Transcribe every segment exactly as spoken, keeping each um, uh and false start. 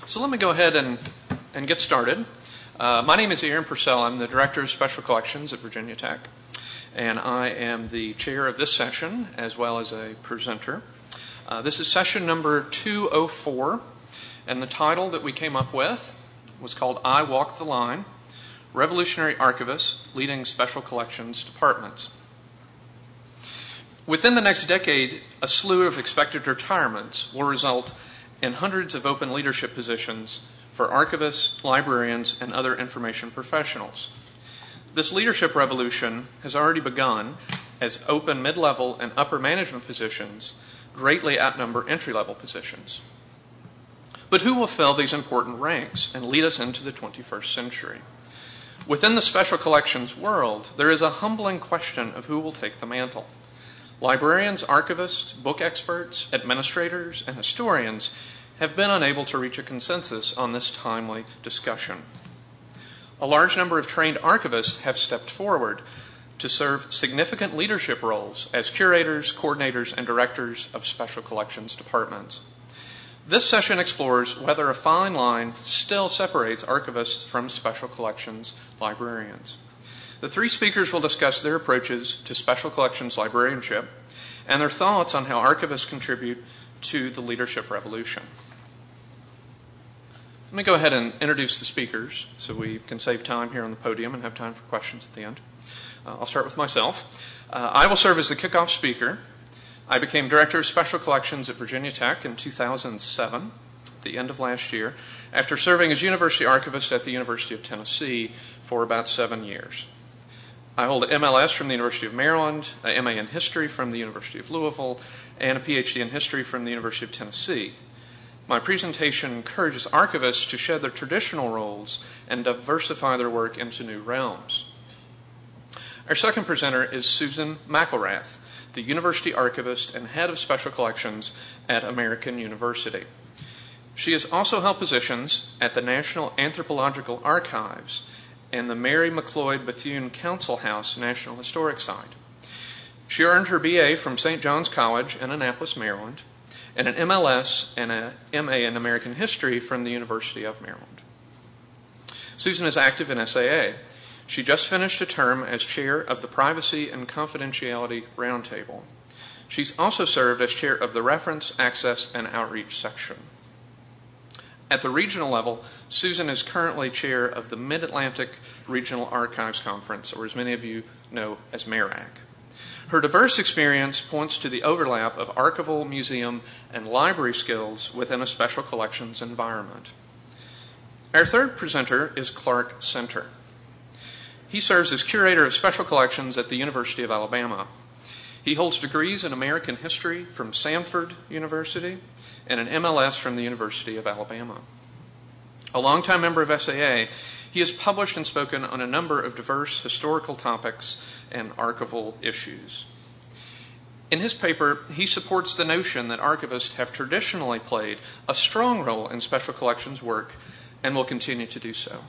So let me go ahead and, and get started. Uh, my name is Aaron Purcell. I'm the Director of Special Collections at Virginia Tech, and I am the chair of this session as well as a presenter. Uh, this is session number two oh four, and the title that we came up with was called I Walk the Line, Revolutionary Archivists Leading Special Collections Departments. Within the next decade, a slew of expected retirements will result in hundreds of open leadership positions for archivists, librarians, and other information professionals. This leadership revolution has already begun as open mid-level and upper management positions greatly outnumber entry-level positions. But who will fill these important ranks and lead us into the twenty-first century? Within the special collections world, there is a humbling question of who will take the mantle. Librarians, archivists, book experts, administrators, and historians have been unable to reach a consensus on this timely discussion. A large number of trained archivists have stepped forward to serve significant leadership roles as curators, coordinators, and directors of special collections departments. This session explores whether a fine line still separates archivists from special collections librarians. The three speakers will discuss their approaches to special collections librarianship and their thoughts on how archivists contribute to the leadership revolution. Let me go ahead and introduce the speakers so we can save time here on the podium and have time for questions at the end. Uh, I'll start with myself. Uh, I will serve as the kickoff speaker. I became Director of Special Collections at Virginia Tech in two thousand seven, at the end of last year, after serving as University Archivist at the University of Tennessee for about seven years. I hold an M L S from the University of Maryland, an M A in History from the University of Louisville, and a P H D in History from the University of Tennessee. My presentation encourages archivists to shed their traditional roles and diversify their work into new realms. Our second presenter is Susan McElrath, the University Archivist and Head of Special Collections at American University. She has also held positions at the National Anthropological Archives and the Mary McLeod Bethune Council House National Historic Site. She earned her B A from Saint John's College in Annapolis, Maryland, and an M L S and an M A in American History from the University of Maryland. Susan is active in S A A. She just finished a term as chair of the Privacy and Confidentiality Roundtable. She's also served as chair of the Reference, Access, and Outreach section. At the regional level, Susan is currently chair of the Mid-Atlantic Regional Archives Conference, or as many of you know as MARAC. Her diverse experience points to the overlap of archival, museum, and library skills within a special collections environment. Our third presenter is Clark Center. He serves as curator of special collections at the University of Alabama. He holds degrees in American History from Samford University and an M L S from the University of Alabama. A longtime member of S A A, he has published and spoken on a number of diverse historical topics and archival issues. In his paper, he supports the notion that archivists have traditionally played a strong role in special collections work and will continue to do so.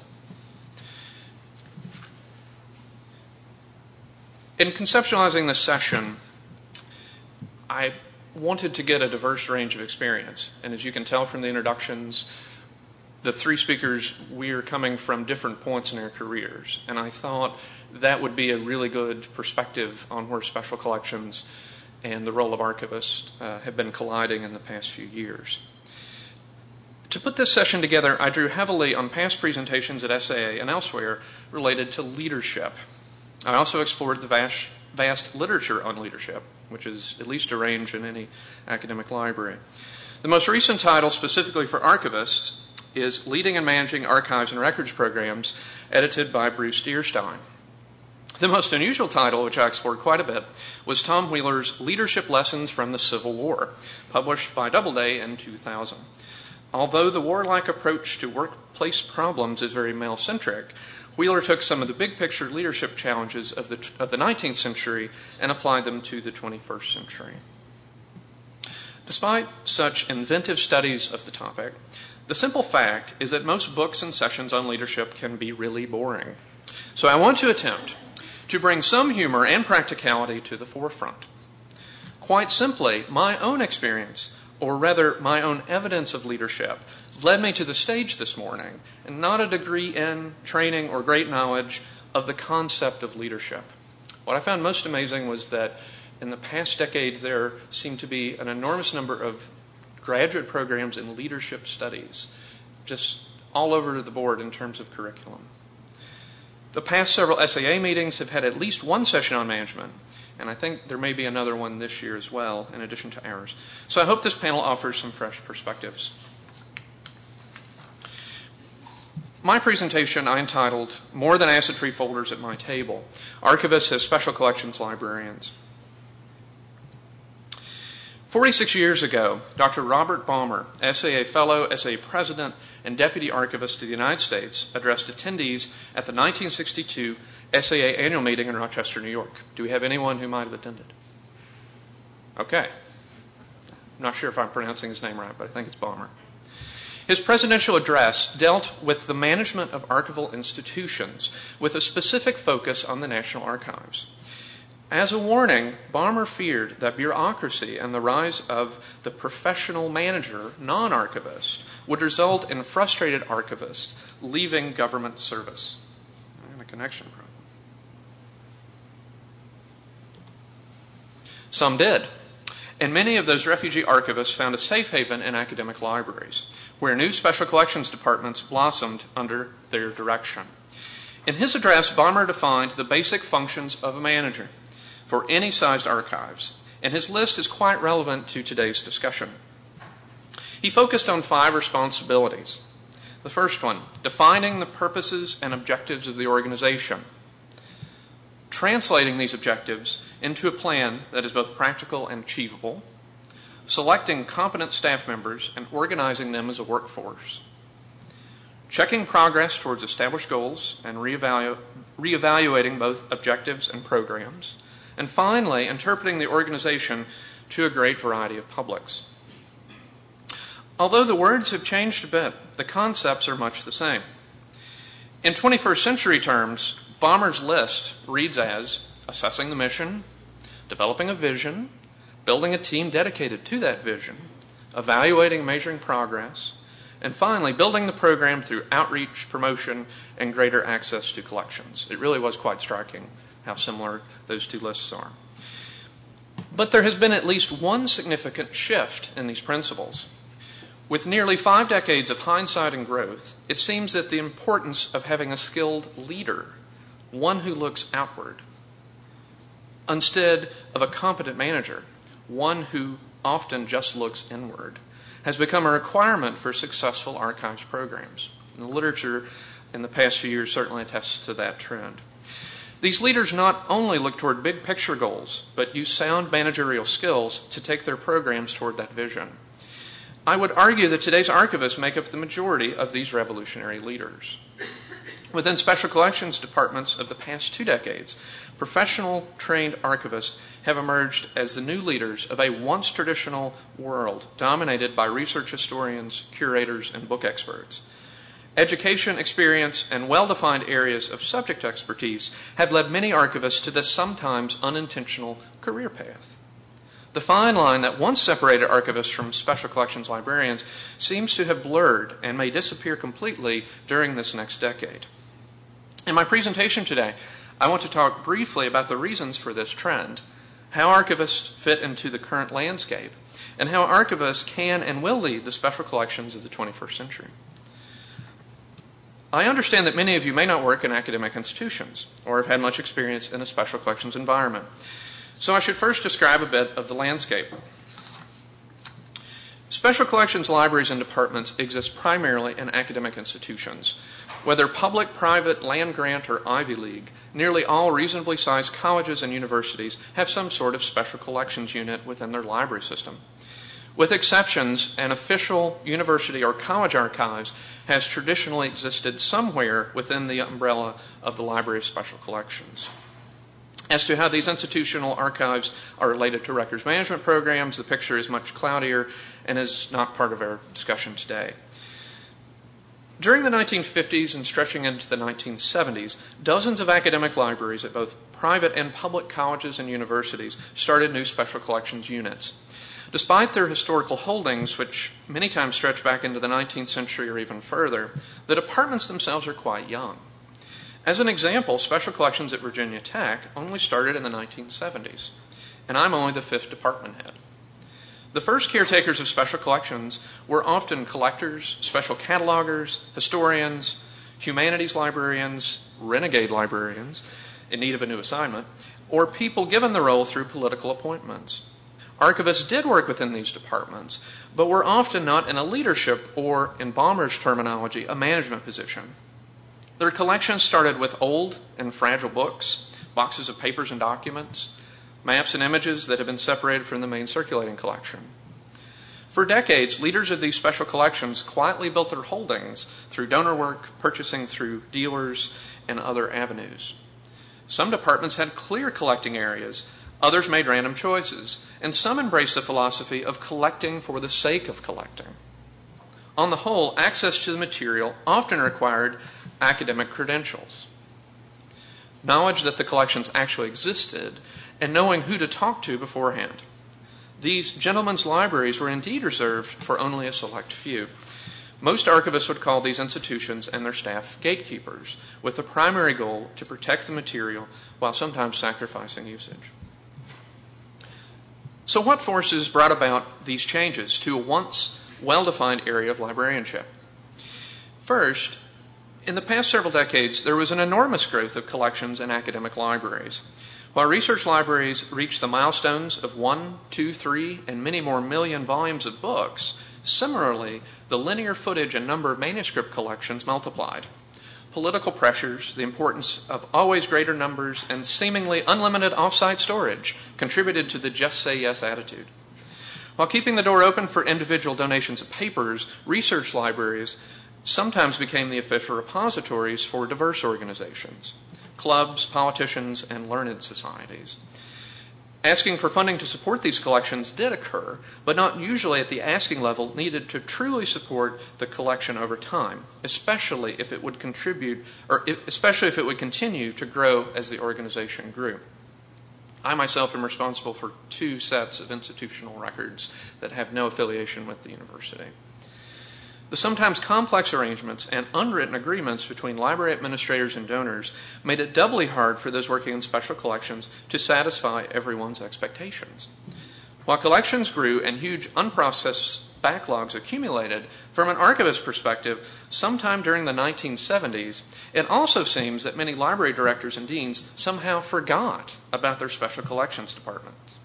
In conceptualizing this session, I wanted to get a diverse range of experience. And as you can tell from the introductions, the three speakers, we are coming from different points in our careers. And I thought that would be a really good perspective on where special collections and the role of archivists uh, have been colliding in the past few years. To put this session together, I drew heavily on past presentations at S A A and elsewhere related to leadership. I also explored the vast, vast literature on leadership, which is at least a range in any academic library. The most recent title specifically for archivists is Leading and Managing Archives and Records Programs, edited by Bruce Dierstein. The most unusual title, which I explored quite a bit, was Tom Wheeler's Leadership Lessons from the Civil War, published by Doubleday in two thousand. Although the warlike approach to workplace problems is very male-centric, Wheeler took some of the big-picture leadership challenges of the, of the nineteenth century and applied them to the twenty-first century. Despite such inventive studies of the topic, the simple fact is that most books and sessions on leadership can be really boring. So I want to attempt to bring some humor and practicality to the forefront. Quite simply, my own experience, or rather my own evidence of leadership, led me to the stage this morning, and not a degree in, training, or great knowledge of the concept of leadership. What I found most amazing was that in the past decade, there seemed to be an enormous number of graduate programs in leadership studies, just all over the board in terms of curriculum. The past several S A A meetings have had at least one session on management, and I think there may be another one this year as well, in addition to ours. So I hope this panel offers some fresh perspectives. My presentation I entitled, More Than Acid-Free Folders at My Table, Archivists as Special Collections Librarians. forty-six years ago, Doctor Robert Balmer, S A A Fellow, S A A President, and Deputy Archivist of the United States, addressed attendees at the nineteen sixty-two S A A annual meeting in Rochester, New York. Do we have anyone who might have attended? Okay. I'm not sure if I'm pronouncing his name right, but I think it's Balmer. His presidential address dealt with the management of archival institutions with a specific focus on the National Archives. As a warning, Balmer feared that bureaucracy and the rise of the professional manager, non-archivist, would result in frustrated archivists leaving government service. And a connection problem. Some did. And many of those refugee archivists found a safe haven in academic libraries, where new special collections departments blossomed under their direction. In his address, Balmer defined the basic functions of a manager for any sized archives, and his list is quite relevant to today's discussion. He focused on five responsibilities. The first one, defining the purposes and objectives of the organization, translating these objectives into a plan that is both practical and achievable, selecting competent staff members and organizing them as a workforce, checking progress towards established goals and reevalu- reevaluating both objectives and programs, and finally, interpreting the organization to a great variety of publics. Although the words have changed a bit, the concepts are much the same. In twenty-first century terms, Balmer's list reads as assessing the mission, developing a vision, building a team dedicated to that vision, evaluating and measuring progress, and finally, building the program through outreach, promotion, and greater access to collections. It really was quite striking how similar those two lists are. But there has been at least one significant shift in these principles. With nearly five decades of hindsight and growth, it seems that the importance of having a skilled leader, one who looks outward, instead of a competent manager, one who often just looks inward, has become a requirement for successful archives programs. And the literature in the past few years certainly attests to that trend. These leaders not only look toward big picture goals, but use sound managerial skills to take their programs toward that vision. I would argue that today's archivists make up the majority of these revolutionary leaders. Within special collections departments of the past two decades, professional trained archivists have emerged as the new leaders of a once traditional world dominated by research historians, curators, and book experts. Education, experience, and well-defined areas of subject expertise have led many archivists to this sometimes unintentional career path. The fine line that once separated archivists from special collections librarians seems to have blurred and may disappear completely during this next decade. In my presentation today, I want to talk briefly about the reasons for this trend, how archivists fit into the current landscape, and how archivists can and will lead the special collections of the twenty-first century. I understand that many of you may not work in academic institutions or have had much experience in a special collections environment. So I should first describe a bit of the landscape. Special collections libraries and departments exist primarily in academic institutions. Whether public, private, land-grant, or Ivy League, nearly all reasonably sized colleges and universities have some sort of special collections unit within their library system. With exceptions, an official university or college archives has traditionally existed somewhere within the umbrella of the Library of Special Collections. As to how these institutional archives are related to records management programs, the picture is much cloudier and is not part of our discussion today. During the nineteen fifties and stretching into the nineteen seventies, dozens of academic libraries at both private and public colleges and universities started new special collections units. Despite their historical holdings, which many times stretch back into the nineteenth century or even further, the departments themselves are quite young. As an example, Special Collections at Virginia Tech only started in the nineteen seventies, and I'm only the fifth department head. The first caretakers of Special Collections were often collectors, special catalogers, historians, humanities librarians, renegade librarians in need of a new assignment, or people given the role through political appointments. Archivists did work within these departments, but were often not in a leadership or, in Ballmer's terminology, a management position. Their collections started with old and fragile books, boxes of papers and documents, maps and images that had been separated from the main circulating collection. For decades, leaders of these special collections quietly built their holdings through donor work, purchasing through dealers, and other avenues. Some departments had clear collecting areas, others made random choices, and some embraced the philosophy of collecting for the sake of collecting. On the whole, access to the material often required academic credentials, knowledge that the collections actually existed, and knowing who to talk to beforehand. These gentlemen's libraries were indeed reserved for only a select few. Most archivists would call these institutions and their staff gatekeepers, with the primary goal to protect the material while sometimes sacrificing usage. So what forces brought about these changes to a once well-defined area of librarianship? First, in the past several decades, there was an enormous growth of collections in academic libraries. While research libraries reached the milestones of one, two, three, and many more million volumes of books, similarly, the linear footage and number of manuscript collections multiplied. Political pressures, the importance of always greater numbers, and seemingly unlimited off-site storage contributed to the just say yes attitude. While keeping the door open for individual donations of papers, research libraries sometimes became the official repositories for diverse organizations, clubs, politicians, and learned societies. Asking for funding to support these collections did occur, but not usually at the asking level needed to truly support the collection over time, especially if it would contribute, or especially if it would continue to grow as the organization grew. I myself am responsible for two sets of institutional records that have no affiliation with the university. The sometimes complex arrangements and unwritten agreements between library administrators and donors made it doubly hard for those working in special collections to satisfy everyone's expectations. While collections grew and huge unprocessed backlogs accumulated, from an archivist perspective, sometime during the nineteen seventies, it also seems that many library directors and deans somehow forgot about their special collections departments.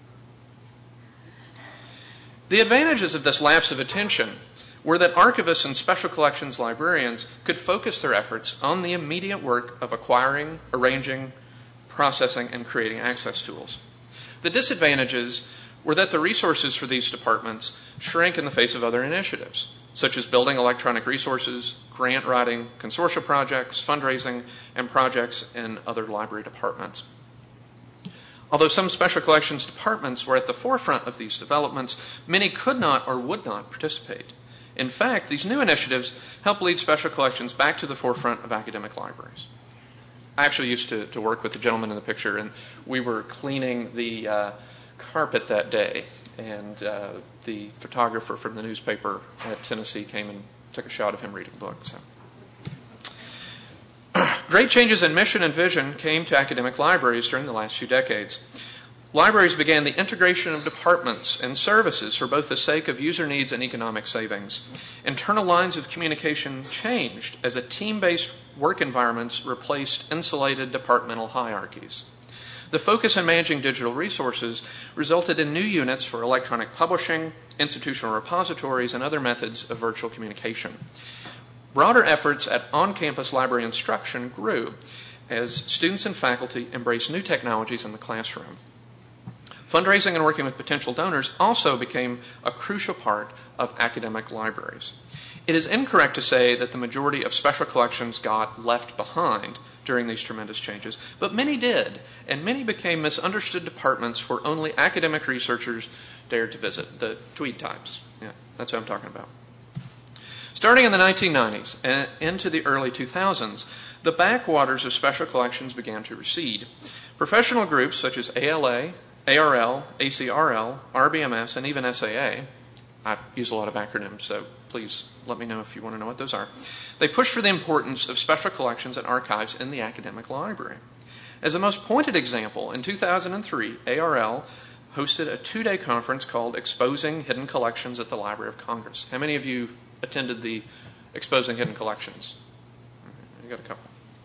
The advantages of this lapse of attention were that archivists and special collections librarians could focus their efforts on the immediate work of acquiring, arranging, processing, and creating access tools. The disadvantages were that the resources for these departments shrank in the face of other initiatives, such as building electronic resources, grant writing, consortia projects, fundraising, and projects in other library departments. Although some special collections departments were at the forefront of these developments, many could not or would not participate. In fact, these new initiatives help lead special collections back to the forefront of academic libraries. I actually used to, to work with the gentleman in the picture, and we were cleaning the uh, carpet that day, and uh, the photographer from the newspaper at Tennessee came and took a shot of him reading a book. So. Great changes in mission and vision came to academic libraries during the last few decades. Libraries began the integration of departments and services for both the sake of user needs and economic savings. Internal lines of communication changed as a team-based work environments replaced insulated departmental hierarchies. The focus on managing digital resources resulted in new units for electronic publishing, institutional repositories, and other methods of virtual communication. Broader efforts at on-campus library instruction grew as students and faculty embraced new technologies in the classroom. Fundraising and working with potential donors also became a crucial part of academic libraries. It is incorrect to say that the majority of special collections got left behind during these tremendous changes, but many did, and many became misunderstood departments where only academic researchers dared to visit, the Tweed types. Yeah, that's what I'm talking about. Starting in the nineteen nineties and into the early two thousands, the backwaters of special collections began to recede. Professional groups such as A L A, A R L, A C R L, R B M S, and even S A A, I use a lot of acronyms, so please let me know if you want to know what those are. They push for the importance of special collections and archives in the academic library. As a most pointed example, in two thousand three, A R L hosted a two-day conference called Exposing Hidden Collections at the Library of Congress. How many of you attended the Exposing Hidden Collections? You got a couple.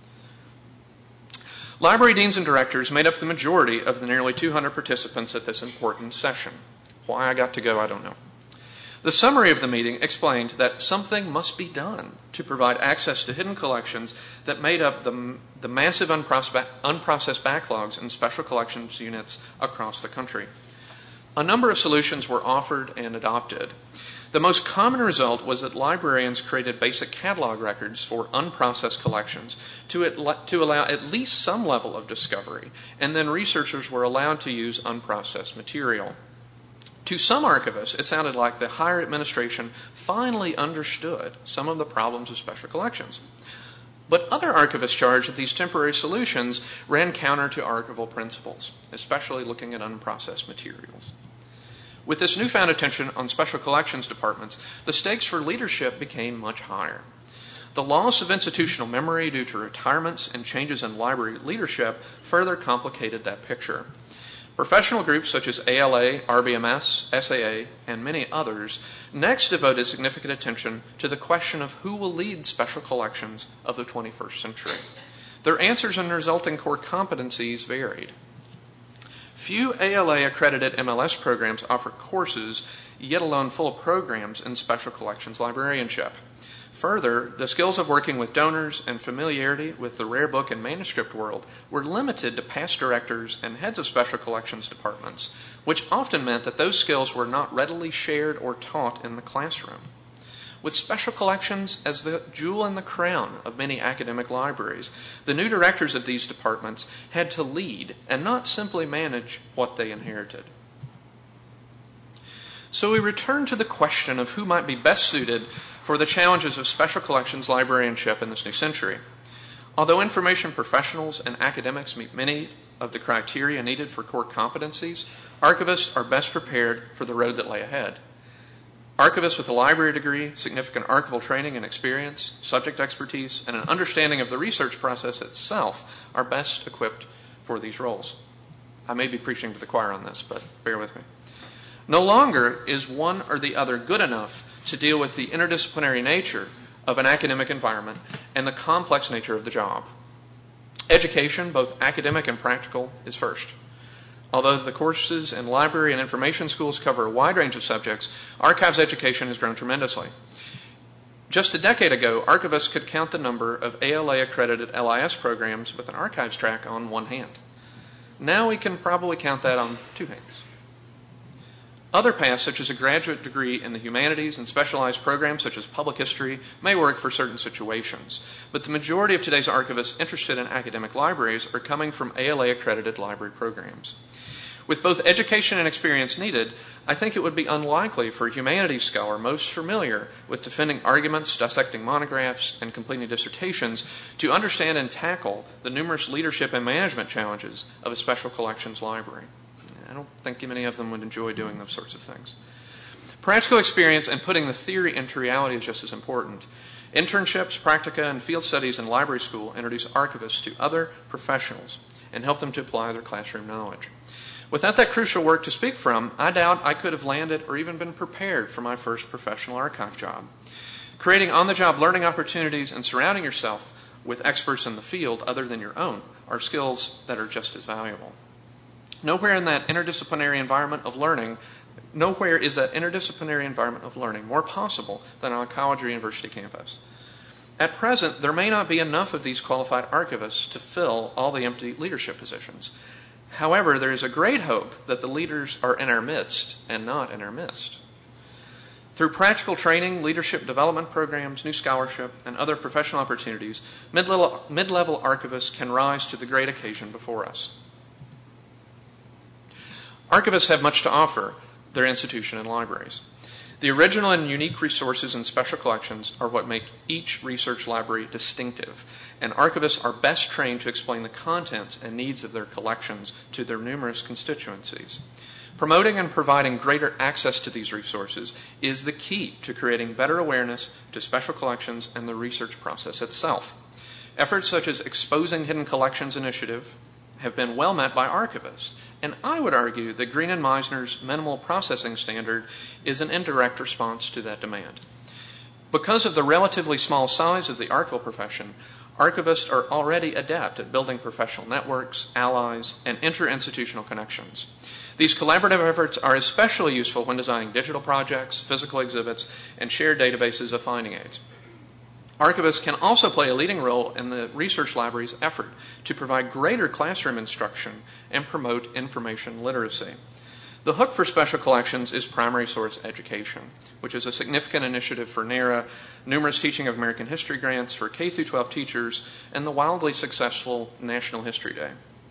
Library deans and directors made up the majority of the nearly two hundred participants at this important session. Why I got to go, I don't know. The summary of the meeting explained that something must be done to provide access to hidden collections that made up the, the massive unprocessed, unprocessed backlogs in special collections units across the country. A number of solutions were offered and adopted. The most common result was that librarians created basic catalog records for unprocessed collections to, it, to allow at least some level of discovery, and then researchers were allowed to use unprocessed material. To some archivists, it sounded like the higher administration finally understood some of the problems of special collections. But other archivists charged that these temporary solutions ran counter to archival principles, especially looking at unprocessed materials. With this newfound attention on special collections departments, the stakes for leadership became much higher. The loss of institutional memory due to retirements and changes in library leadership further complicated that picture. Professional groups such as A L A, R B M S, S A A, and many others next devoted significant attention to the question of who will lead special collections of the twenty-first century. Their answers and resulting core competencies varied. Few A L A-accredited M L S programs offer courses, yet alone full programs in special collections librarianship. Further, the skills of working with donors and familiarity with the rare book and manuscript world were limited to past directors and heads of special collections departments, which often meant that those skills were not readily shared or taught in the classroom. With special collections as the jewel in the crown of many academic libraries, the new directors of these departments had to lead and not simply manage what they inherited. So we return to the question of who might be best suited for the challenges of special collections librarianship in this new century. Although information professionals and academics meet many of the criteria needed for core competencies, archivists are best prepared for the road that lay ahead. Archivists with a library degree, significant archival training and experience, subject expertise, and an understanding of the research process itself are best equipped for these roles. I may be preaching to the choir on this, but bear with me. No longer is one or the other good enough to deal with the interdisciplinary nature of an academic environment and the complex nature of the job. Education, both academic and practical, is first. Although the courses in library and information schools cover a wide range of subjects, archives education has grown tremendously. Just a decade ago, archivists could count the number of A L A-accredited L I S programs with an archives track on one hand. Now we can probably count that on two hands. Other paths, such as a graduate degree in the humanities and specialized programs such as public history, may work for certain situations. But the majority of today's archivists interested in academic libraries are coming from A L A-accredited library programs. With both education and experience needed, I think it would be unlikely for a humanities scholar most familiar with defending arguments, dissecting monographs, and completing dissertations to understand and tackle the numerous leadership and management challenges of a special collections library. I don't think many of them would enjoy doing those sorts of things. Practical experience and putting the theory into reality is just as important. Internships, practica, and field studies in library school introduce archivists to other professionals and help them to apply their classroom knowledge. Without that crucial work to speak from, I doubt I could have landed or even been prepared for my first professional archive job. Creating on-the-job learning opportunities and surrounding yourself with experts in the field other than your own are skills that are just as valuable. Nowhere in that interdisciplinary environment of learning, nowhere is that interdisciplinary environment of learning more possible than on a college or university campus. At present, there may not be enough of these qualified archivists to fill all the empty leadership positions. However, there is a great hope that the leaders are in our midst and not in our midst. Through practical training, leadership development programs, new scholarship, and other professional opportunities, mid-level, mid-level archivists can rise to the great occasion before us. Archivists have much to offer their institution and libraries. The original and unique resources in special collections are what make each research library distinctive, and archivists are best trained to explain the contents and needs of their collections to their numerous constituencies. Promoting and providing greater access to these resources is the key to creating better awareness to special collections and the research process itself. Efforts such as Exposing Hidden Collections Initiative have been well met by archivists, and I would argue that Green and Meisner's minimal processing standard is an indirect response to that demand. Because of the relatively small size of the archival profession, archivists are already adept at building professional networks, allies, and interinstitutional connections. These collaborative efforts are especially useful when designing digital projects, physical exhibits, and shared databases of finding aids. Archivists can also play a leading role in the research library's effort to provide greater classroom instruction and promote information literacy. The hook for special collections is primary source education, which is a significant initiative for NARA, numerous Teaching of American History grants for K through twelve teachers, and the wildly successful National History Day.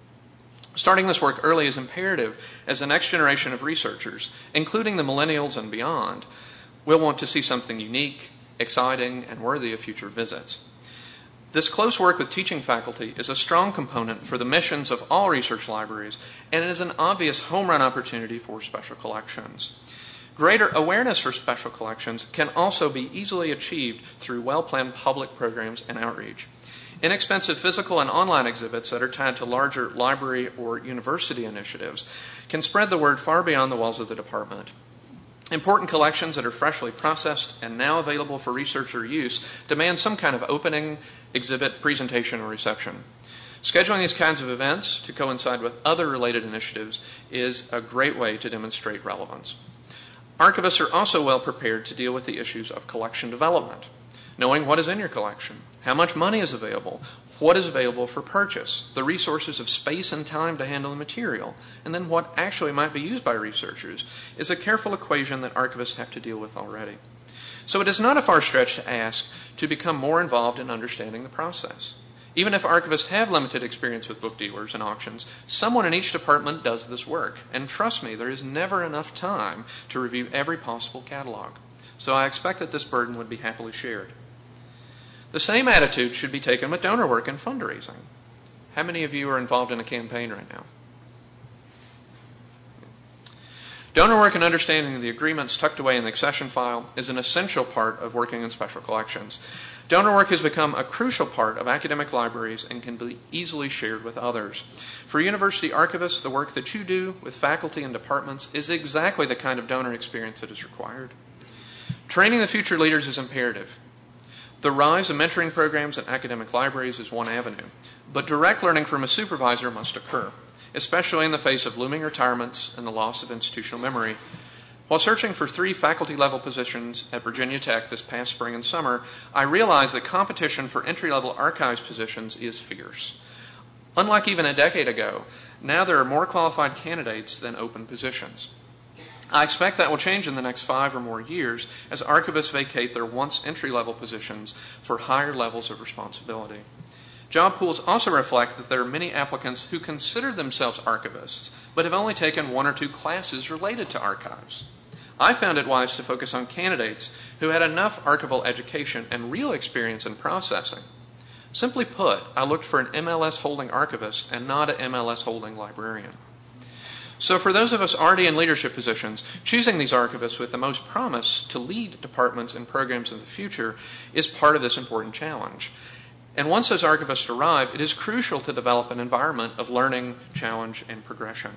Starting this work early is imperative, as the next generation of researchers, including the millennials and beyond, will want to see something unique, exciting, and worthy of future visits. This close work with teaching faculty is a strong component for the missions of all research libraries, and it is an obvious home run opportunity for special collections. Greater awareness for special collections can also be easily achieved through well-planned public programs and outreach. Inexpensive physical and online exhibits that are tied to larger library or university initiatives can spread the word far beyond the walls of the department. Important collections that are freshly processed and now available for researcher use demand some kind of opening, exhibit, presentation, or reception. Scheduling these kinds of events to coincide with other related initiatives is a great way to demonstrate relevance. Archivists are also well prepared to deal with the issues of collection development, knowing what is in your collection, how much money is available, what is available for purchase, the resources of space and time to handle the material, and then what actually might be used by researchers is a careful equation that archivists have to deal with already. So it is not a far stretch to ask to become more involved in understanding the process. Even if archivists have limited experience with book dealers and auctions, someone in each department does this work. And trust me, there is never enough time to review every possible catalog. So I expect that this burden would be happily shared. The same attitude should be taken with donor work and fundraising. How many of you are involved in a campaign right now? Donor work and understanding the agreements tucked away in the accession file is an essential part of working in special collections. Donor work has become a crucial part of academic libraries and can be easily shared with others. For university archivists, the work that you do with faculty and departments is exactly the kind of donor experience that is required. Training the future leaders is imperative. The rise of mentoring programs in academic libraries is one avenue, but direct learning from a supervisor must occur, especially in the face of looming retirements and the loss of institutional memory. While searching for three faculty-level positions at Virginia Tech this past spring and summer, I realized that competition for entry-level archives positions is fierce. Unlike even a decade ago, now there are more qualified candidates than open positions. I expect that will change in the next five or more years as archivists vacate their once entry-level positions for higher levels of responsibility. Job pools also reflect that there are many applicants who consider themselves archivists, but have only taken one or two classes related to archives. I found it wise to focus on candidates who had enough archival education and real experience in processing. Simply put, I looked for an M L S holding archivist and not an M L S holding librarian. So for those of us already in leadership positions, choosing these archivists with the most promise to lead departments and programs in the future is part of this important challenge. And once those archivists arrive, it is crucial to develop an environment of learning, challenge, and progression.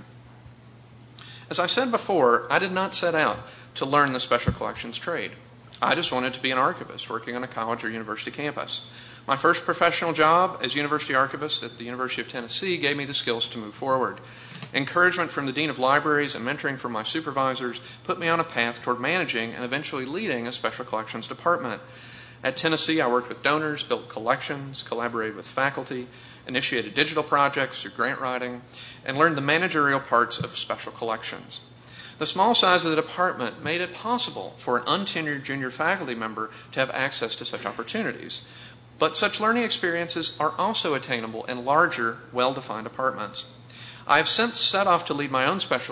As I said before, I did not set out to learn the special collections trade. I just wanted to be an archivist working on a college or university campus. My first professional job as university archivist at the University of Tennessee gave me the skills to move forward. Encouragement from the Dean of Libraries and mentoring from my supervisors put me on a path toward managing and eventually leading a special collections department. At Tennessee, I worked with donors, built collections, collaborated with faculty, initiated digital projects through grant writing, and learned the managerial parts of special collections. The small size of the department made it possible for an untenured junior faculty member to have access to such opportunities. But such learning experiences are also attainable in larger, well-defined departments. I have since set off to lead my own special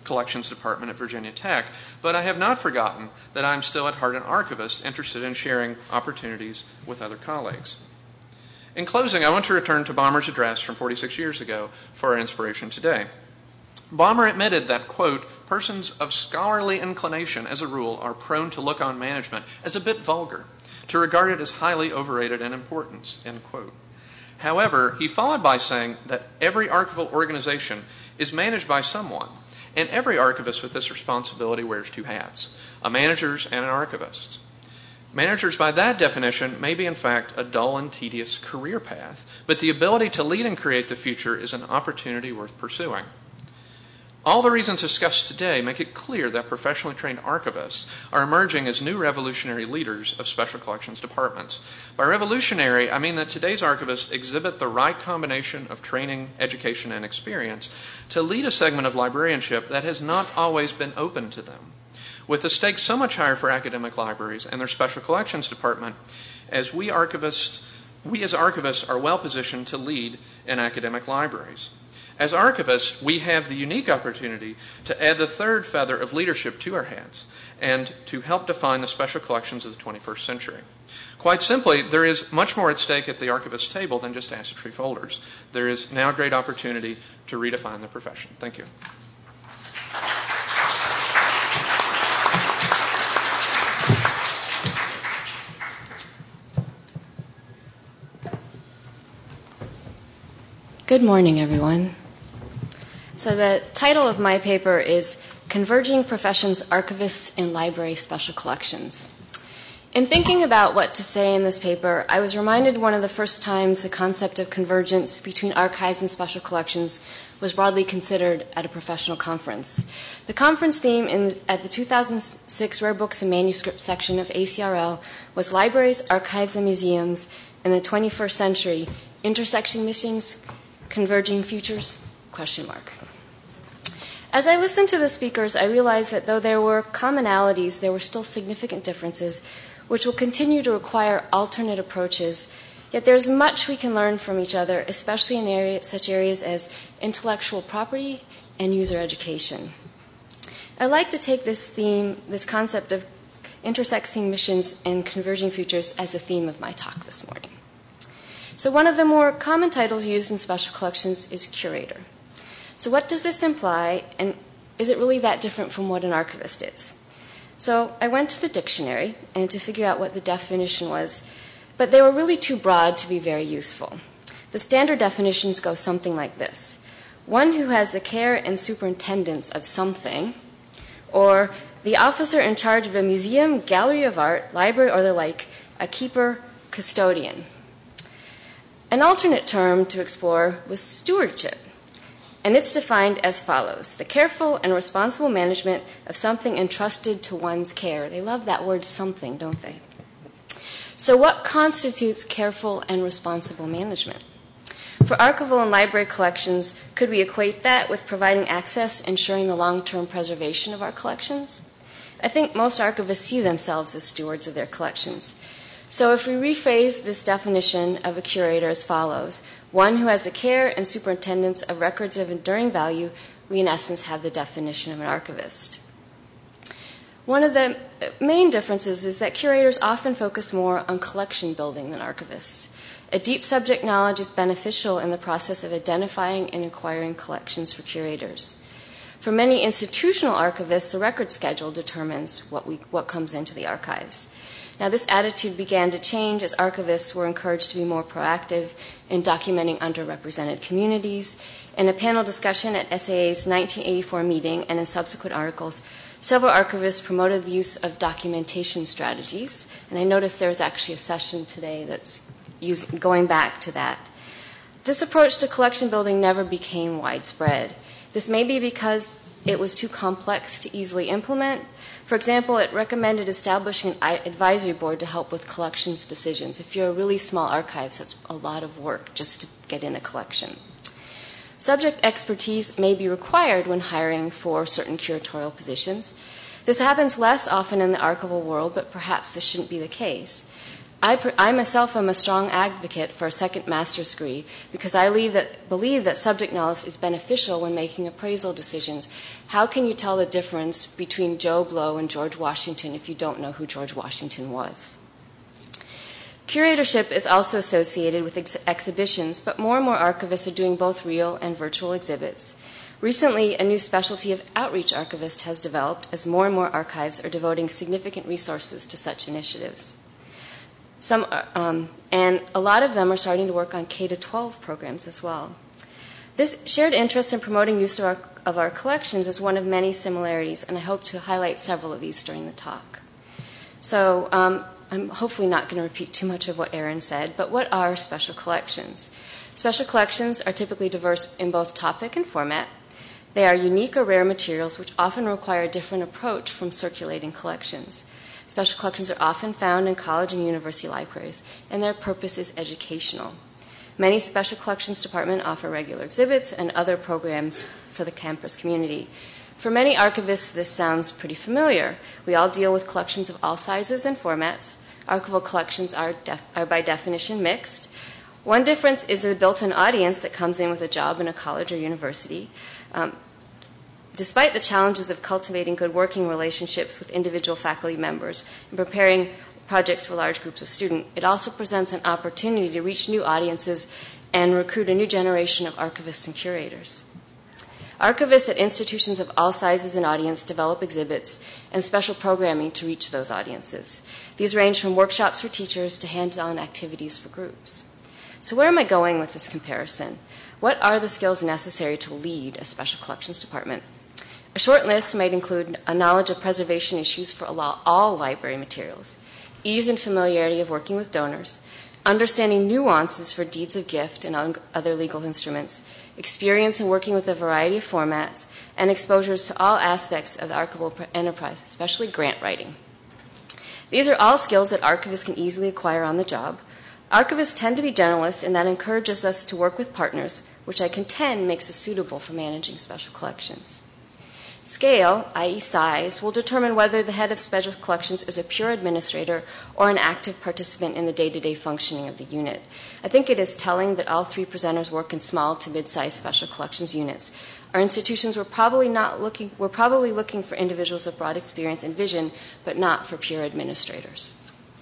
Collections Department at Virginia Tech, but I have not forgotten that I'm still at heart an archivist interested in sharing opportunities with other colleagues. In closing, I want to return to Baumer's address from forty-six years ago for our inspiration today. Baumer admitted that, quote, persons of scholarly inclination, as a rule, are prone to look on management as a bit vulgar, to regard it as highly overrated in importance, end quote. However, he followed by saying that every archival organization is managed by someone, and every archivist with this responsibility wears two hats, a manager's and an archivist's. Managers, by that definition, may be in fact a dull and tedious career path, but the ability to lead and create the future is an opportunity worth pursuing. All the reasons discussed today make it clear that professionally trained archivists are emerging as new revolutionary leaders of special collections departments. By revolutionary, I mean that today's archivists exhibit the right combination of training, education, and experience to lead a segment of librarianship that has not always been open to them. With the stakes so much higher for academic libraries and their special collections department, as we archivists, we as archivists are well positioned to lead in academic libraries. As archivists, we have the unique opportunity to add the third feather of leadership to our hats and to help define the special collections of the twenty-first century. Quite simply, there is much more at stake at the archivist's table than just asset tree folders. There is now a great opportunity to redefine the profession. Thank you. Good morning, everyone. So the title of my paper is Converging Professions, Archivists in Library Special Collections. In thinking about what to say in this paper, I was reminded one of the first times the concept of convergence between archives and special collections was broadly considered at a professional conference. The conference theme in, at the two thousand six Rare Books and Manuscripts section of A C R L was Libraries, Archives, and Museums in the twenty-first century, Intersecting Missions, Converging Futures, question mark. As I listened to the speakers, I realized that though there were commonalities, there were still significant differences, which will continue to require alternate approaches. Yet there's much we can learn from each other, especially in area, such areas as intellectual property and user education. I'd like to take this theme, this concept of intersecting missions and converging futures as a theme of my talk this morning. So one of the more common titles used in special collections is curator. So what does this imply, and is it really that different from what an archivist is? So I went to the dictionary and to figure out what the definition was, but they were really too broad to be very useful. The standard definitions go something like this: one who has the care and superintendence of something, or the officer in charge of a museum, gallery of art, library, or the like, a keeper, custodian. An alternate term to explore was stewardship, and it's defined as follows: the careful and responsible management of something entrusted to one's care. They love that word something, don't they? So what constitutes careful and responsible management? For archival and library collections, could we equate that with providing access, ensuring the long-term preservation of our collections? I think most archivists see themselves as stewards of their collections. So if we rephrase this definition of a curator as follows: one who has the care and superintendence of records of enduring value, we in essence have the definition of an archivist. One of the main differences is that curators often focus more on collection building than archivists. A deep subject knowledge is beneficial in the process of identifying and acquiring collections for curators. For many institutional archivists, the record schedule determines what, we, what comes into the archives. Now, this attitude began to change as archivists were encouraged to be more proactive in documenting underrepresented communities. In a panel discussion at S A A's nineteen eighty-four meeting and in subsequent articles, several archivists promoted the use of documentation strategies, and I noticed there was actually a session today that's using, going back to that. This approach to collection building never became widespread. This may be because it was too complex to easily implement. For example, it recommended establishing an advisory board to help with collections decisions. If you're a really small archives, that's a lot of work just to get in a collection. Subject expertise may be required when hiring for certain curatorial positions. This happens less often in the archival world, but perhaps this shouldn't be the case. I, I myself am a strong advocate for a second master's degree because I believe that, believe that subject knowledge is beneficial when making appraisal decisions. How can you tell the difference between Joe Blow and George Washington if you don't know who George Washington was? Curatorship is also associated with ex- exhibitions, but more and more archivists are doing both real and virtual exhibits. Recently, a new specialty of outreach archivist has developed as more and more archives are devoting significant resources to such initiatives. Some, um, and a lot of them are starting to work on K through twelve programs as well. This shared interest in promoting use of our, of our collections is one of many similarities, and I hope to highlight several of these during the talk. So um, I'm hopefully not going to repeat too much of what Aaron said, but what are special collections? Special collections are typically diverse in both topic and format. They are unique or rare materials which often require a different approach from circulating collections. Special collections are often found in college and university libraries, and their purpose is educational. Many special collections departments offer regular exhibits and other programs for the campus community. For many archivists, this sounds pretty familiar. We all deal with collections of all sizes and formats. Archival collections are, def- are by definition mixed. One difference is the built-in audience that comes in with a job in a college or university. Um, Despite the challenges of cultivating good working relationships with individual faculty members and preparing projects for large groups of students, it also presents an opportunity to reach new audiences and recruit a new generation of archivists and curators. Archivists at institutions of all sizes and audience develop exhibits and special programming to reach those audiences. These range from workshops for teachers to hands-on activities for groups. So where am I going with this comparison? What are the skills necessary to lead a special collections department? A short list might include a knowledge of preservation issues for all library materials, ease and familiarity of working with donors, understanding nuances for deeds of gift and other legal instruments, experience in working with a variety of formats, and exposures to all aspects of the archival enterprise, especially grant writing. These are all skills that archivists can easily acquire on the job. Archivists tend to be generalists, and that encourages us to work with partners, which I contend makes us suitable for managing special collections. Scale, that is size, will determine whether the head of special collections is a pure administrator or an active participant in the day-to-day functioning of the unit. I think it is telling that all three presenters work in small to mid-sized special collections units. Our institutions were probably not looking, were probably looking for individuals of broad experience and vision, but not for pure administrators.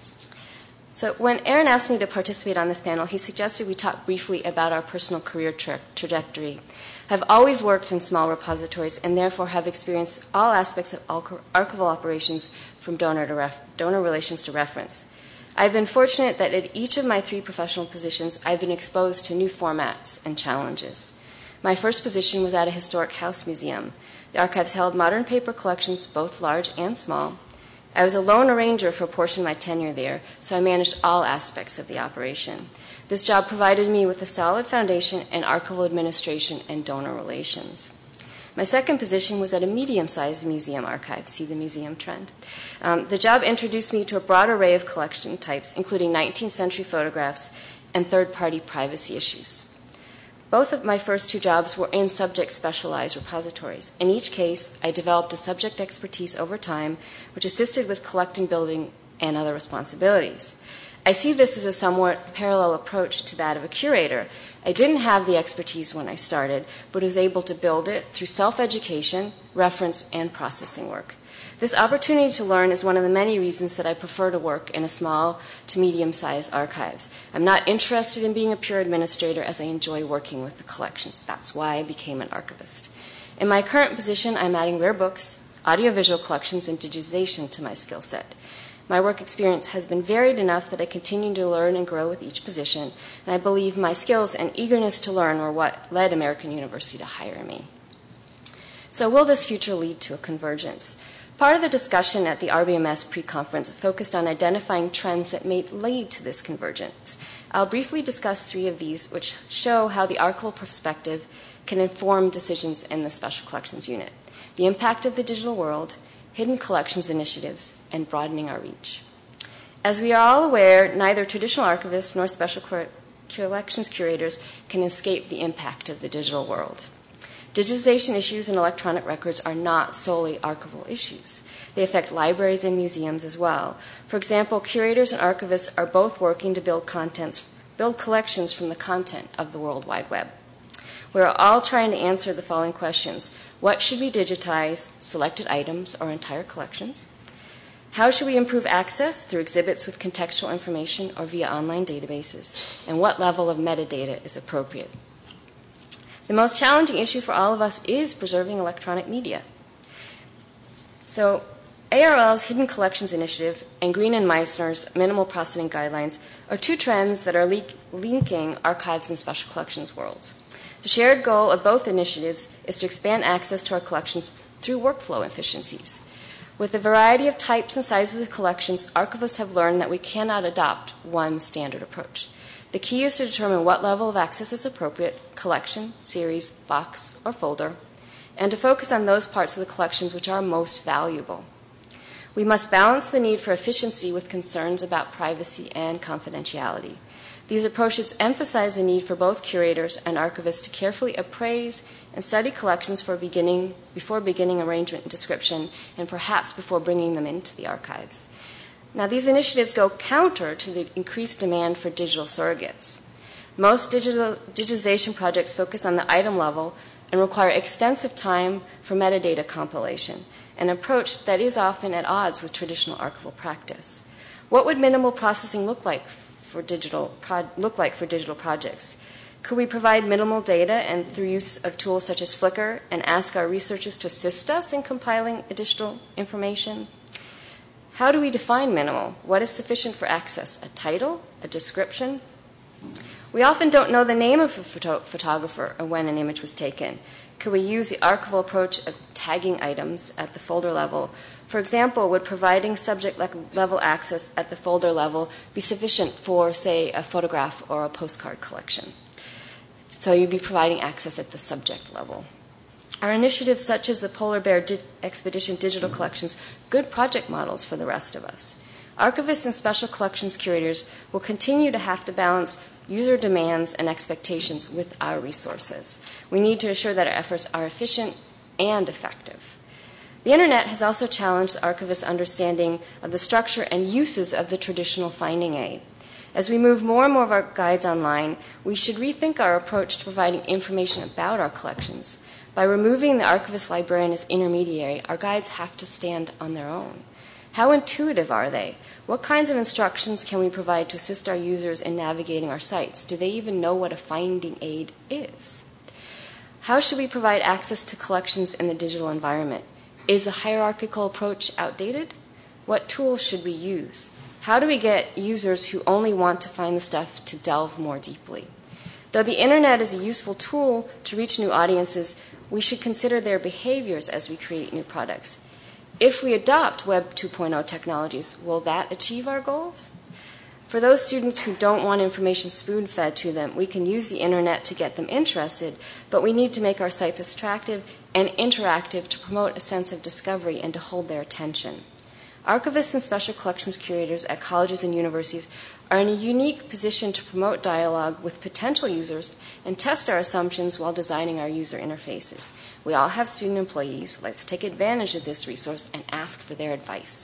So when Aaron asked me to participate on this panel, he suggested we talk briefly about our personal career tra- trajectory. I've always worked in small repositories and therefore have experienced all aspects of archival operations from donor, to ref- donor relations to reference. I've been fortunate that at each of my three professional positions, I've been exposed to new formats and challenges. My first position was at a historic house museum. The archives held modern paper collections, both large and small. I was a lone arranger for a portion of my tenure there, so I managed all aspects of the operation. This job provided me with a solid foundation in archival administration and donor relations. My second position was at a medium-sized museum archive, see the museum trend. Um, the job introduced me to a broad array of collection types, including nineteenth century photographs and third-party privacy issues. Both of my first two jobs were in subject-specialized repositories. In each case, I developed a subject expertise over time, which assisted with collecting, building, and other responsibilities. I see this as a somewhat parallel approach to that of a curator. I didn't have the expertise when I started, but was able to build it through self-education, reference, and processing work. This opportunity to learn is one of the many reasons that I prefer to work in a small to medium-sized archives. I'm not interested in being a pure administrator as I enjoy working with the collections. That's why I became an archivist. In my current position, I'm adding rare books, audiovisual collections, and digitization to my skill set. My work experience has been varied enough that I continue to learn and grow with each position, and I believe my skills and eagerness to learn were what led American University to hire me. So will this future lead to a convergence? Part of the discussion at the R B M S pre-conference focused on identifying trends that may lead to this convergence. I'll briefly discuss three of these, which show how the archival perspective can inform decisions in the Special Collections Unit: the impact of the digital world, hidden collections initiatives, and broadening our reach. As we are all aware, neither traditional archivists nor special collections curators can escape the impact of the digital world. Digitization issues in electronic records are not solely archival issues. They affect libraries and museums as well. For example, curators and archivists are both working to build contents, build collections from the content of the World Wide Web. We are all trying to answer the following questions. What should we digitize, selected items or entire collections? How should we improve access through exhibits with contextual information or via online databases? And what level of metadata is appropriate? The most challenging issue for all of us is preserving electronic media. So A R L's Hidden Collections Initiative and Green and Meissner's Minimal Processing Guidelines are two trends that are le- linking archives and special collections worlds. The shared goal of both initiatives is to expand access to our collections through workflow efficiencies. With a variety of types and sizes of collections, archivists have learned that we cannot adopt one standard approach. The key is to determine what level of access is appropriate, collection, series, box, or folder, and to focus on those parts of the collections which are most valuable. We must balance the need for efficiency with concerns about privacy and confidentiality. These approaches emphasize the need for both curators and archivists to carefully appraise and study collections for beginning, before beginning arrangement and description, and perhaps before bringing them into the archives. Now, these initiatives go counter to the increased demand for digital surrogates. Most digital, digitization projects focus on the item level and require extensive time for metadata compilation, an approach that is often at odds with traditional archival practice. What would minimal processing look like for digital pro- look like for digital projects? Could we provide minimal data and through use of tools such as Flickr and ask our researchers to assist us in compiling additional information? How do we define minimal? What is sufficient for access? A title? A description? We often don't know the name of a photo- photographer or when an image was taken. Could we use the archival approach of tagging items at the folder level? For example, would providing subject level access at the folder level be sufficient for, say, a photograph or a postcard collection? So you'd be providing access at the subject level. Are initiatives such as the Polar Bear Di- Expedition digital collections good project models for the rest of us? Archivists and special collections curators will continue to have to balance user demands and expectations with our resources. We need to ensure that our efforts are efficient and effective. The Internet has also challenged archivists' understanding of the structure and uses of the traditional finding aid. As we move more and more of our guides online, we should rethink our approach to providing information about our collections. By removing the archivist librarian as intermediary, our guides have to stand on their own. How intuitive are they? What kinds of instructions can we provide to assist our users in navigating our sites? Do they even know what a finding aid is? How should we provide access to collections in the digital environment? Is the hierarchical approach outdated? What tools should we use? How do we get users who only want to find the stuff to delve more deeply? Though the Internet is a useful tool to reach new audiences, we should consider their behaviors as we create new products. If we adopt Web two point oh technologies, will that achieve our goals? For those students who don't want information spoon-fed to them, we can use the Internet to get them interested, but we need to make our sites attractive and interactive to promote a sense of discovery and to hold their attention. Archivists and special collections curators at colleges and universities are in a unique position to promote dialogue with potential users and test our assumptions while designing our user interfaces. We all have student employees. Let's take advantage of this resource and ask for their advice.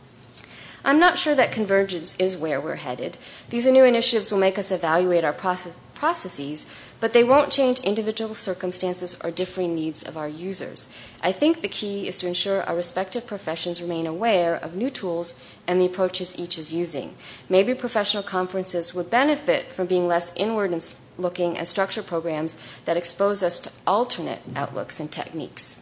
I'm not sure that convergence is where we're headed. These new initiatives will make us evaluate our process, processes, but they won't change individual circumstances or differing needs of our users. I think the key is to ensure our respective professions remain aware of new tools and the approaches each is using. Maybe professional conferences would benefit from being less inward and looking and structure programs that expose us to alternate outlooks and techniques.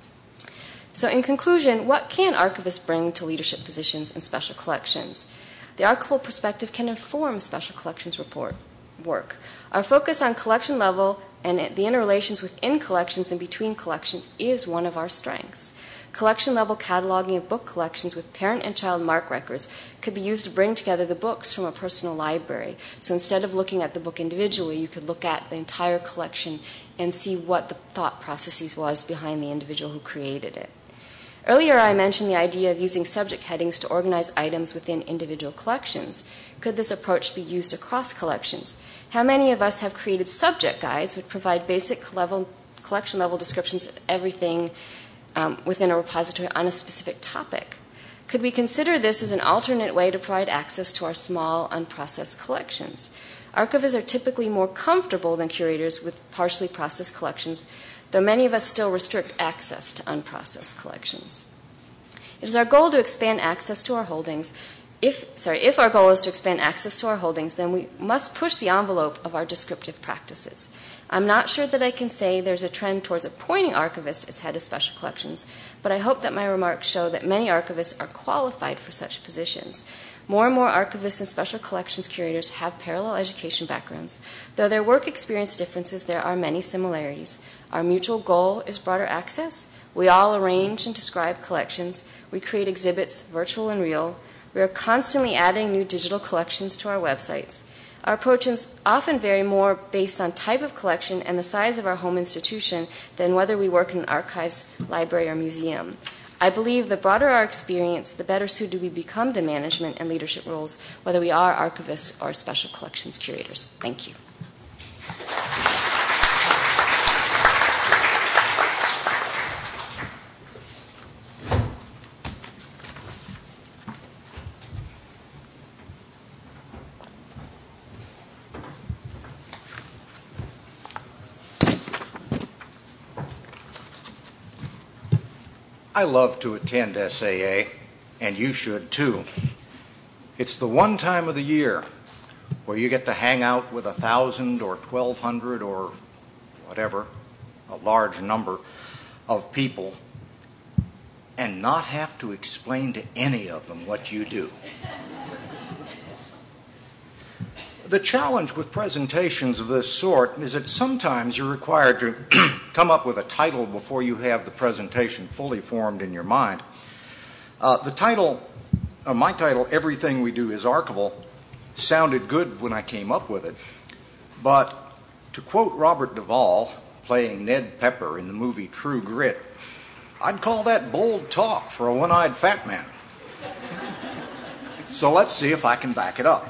So in conclusion, what can archivists bring to leadership positions in special collections? The archival perspective can inform special collections report work. Our focus on collection level and the interrelations within collections and between collections is one of our strengths. Collection level cataloging of book collections with parent and child mark records could be used to bring together the books from a personal library. So instead of looking at the book individually, you could look at the entire collection and see what the thought processes was behind the individual who created it. Earlier, I mentioned the idea of using subject headings to organize items within individual collections. Could this approach be used across collections? How many of us have created subject guides which provide basic level collection level descriptions of everything um, within a repository on a specific topic. Could we consider this as an alternate way to provide access to our small, unprocessed collections? Archivists are typically more comfortable than curators with partially processed collections, though many of us still restrict access to unprocessed collections. It is our goal to expand access to our holdings. If, sorry, if our goal is to expand access to our holdings, then we must push the envelope of our descriptive practices. I'm not sure that I can say there's a trend towards appointing archivists as head of special collections, but I hope that my remarks show that many archivists are qualified for such positions. More and more archivists and special collections curators have parallel education backgrounds. Though there are work experience differences, there are many similarities. Our mutual goal is broader access. We all arrange and describe collections. We create exhibits, virtual and real. We are constantly adding new digital collections to our websites. Our approaches often vary more based on type of collection and the size of our home institution than whether we work in an archives, library, or museum. I believe the broader our experience, the better suited we become to management and leadership roles, whether we are archivists or special collections curators. Thank you. I love to attend S A A, and you should too. It's the one time of the year where you get to hang out with a thousand or twelve hundred or whatever, a large number of people, and not have to explain to any of them what you do. The challenge with presentations of this sort is that sometimes you're required to come up with a title before you have the presentation fully formed in your mind. Uh, the title, uh, my title, Everything We Do is Archival, sounded good when I came up with it, but to quote Robert Duvall, playing Ned Pepper in the movie True Grit, I'd call that bold talk for a one-eyed fat man. So let's see if I can back it up.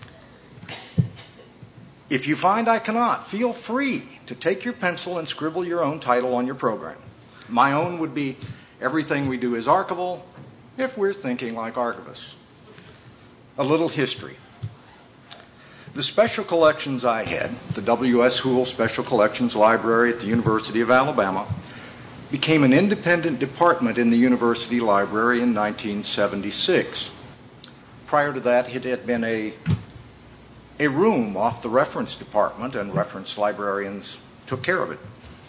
If you find I cannot, feel free to take your pencil and scribble your own title on your program. My own would be Everything We Do is Archival, if we're thinking like archivists. A little history. The special collections I had, the W S Hoole Special Collections Library at the University of Alabama, became an independent department in the university library in nineteen seventy-six. Prior to that, it had been a a room off the reference department, and reference librarians took care of it.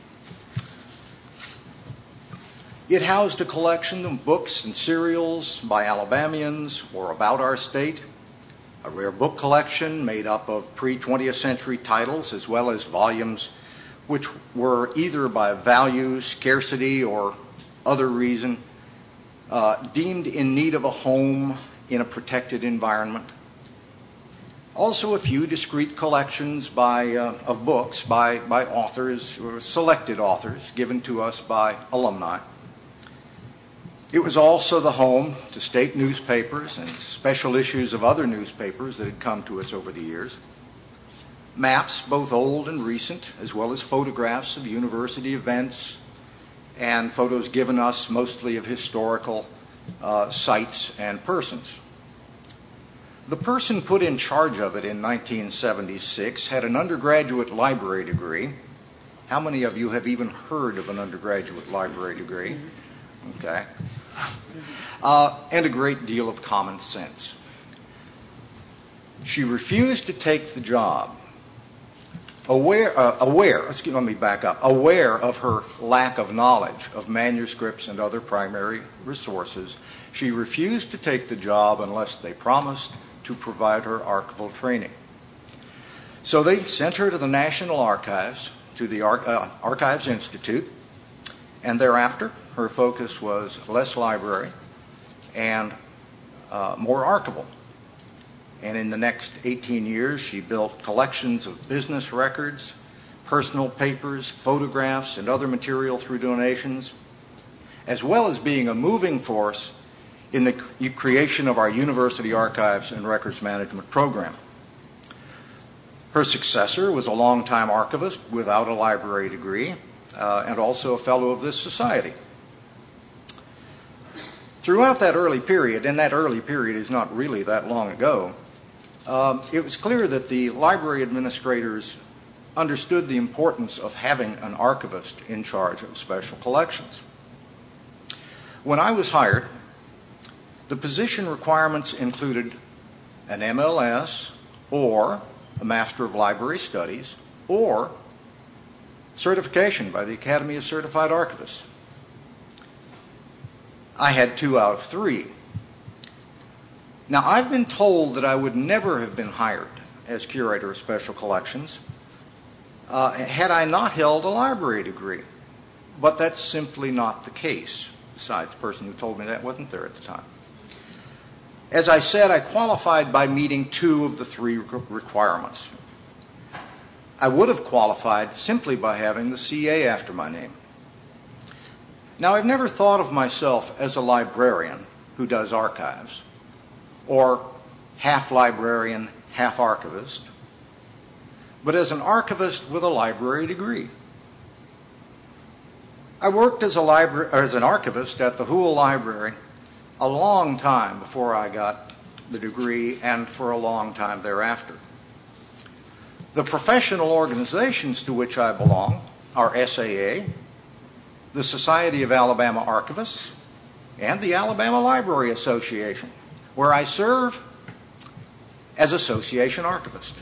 It housed a collection of books and serials by Alabamians or about our state, a rare book collection made up of pre-twentieth century titles, as well as volumes which were either by value, scarcity, or other reason uh, deemed in need of a home in a protected environment. Also a few discrete collections by, uh, of books by, by authors, or selected authors, given to us by alumni. It was also the home to state newspapers and special issues of other newspapers that had come to us over the years. Maps, both old and recent, as well as photographs of university events, and photos given us mostly of historical uh, sites and persons. The person put in charge of it in nineteen seventy-six had an undergraduate library degree. How many of you have even heard of an undergraduate library degree? Okay. Uh, and a great deal of common sense. She refused to take the job. Aware, uh, aware, excuse, let me back up, aware of her lack of knowledge of manuscripts and other primary resources, she refused to take the job unless they promised to provide her archival training. So they sent her to the National Archives, to the Ar- uh, Archives Institute, and thereafter her focus was less library and uh, more archival. And in the next eighteen years, she built collections of business records, personal papers, photographs, and other material through donations, as well as being a moving force in the creation of our University Archives and Records Management program. Her successor was a longtime archivist without a library degree, uh, and also a fellow of this society. Throughout that early period, and that early period is not really that long ago, uh, it was clear that the library administrators understood the importance of having an archivist in charge of special collections. When I was hired, the position requirements included an M L S or a Master of Library Studies or certification by the Academy of Certified Archivists. I had two out of three. Now, I've been told that I would never have been hired as curator of special collections uh, had I not held a library degree. But that's simply not the case. Besides, the person who told me that wasn't there at the time. As I said, I qualified by meeting two of the three requirements. I would have qualified simply by having the C A after my name. Now, I've never thought of myself as a librarian who does archives, or half librarian, half archivist, but as an archivist with a library degree. I worked as, a libra- as an archivist at the Hoole Library a long time before I got the degree and for a long time thereafter. The professional organizations to which I belong are S A A, the Society of Alabama Archivists, and the Alabama Library Association, where I serve as Association Archivist.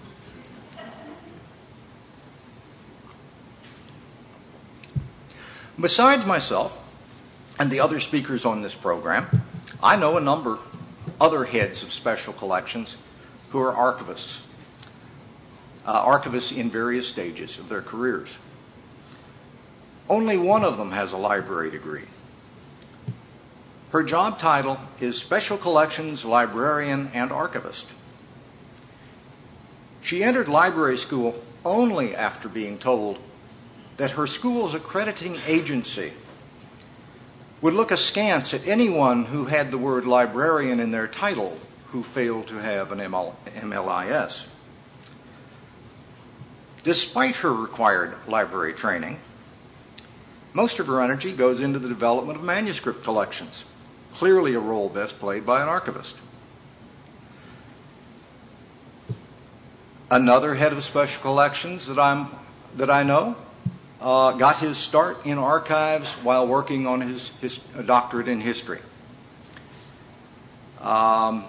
Besides myself and the other speakers on this program, I know a number of other heads of special collections who are archivists, uh, archivists in various stages of their careers. Only one of them has a library degree. Her job title is Special Collections Librarian and Archivist. She entered library school only after being told that her school's accrediting agency would look askance at anyone who had the word librarian in their title who failed to have an M L I S. Despite her required library training, most of her energy goes into the development of manuscript collections, clearly a role best played by an archivist. Another head of special collections that, I'm, that I know uh, got his start in archives while working on his, his doctorate in history. Um,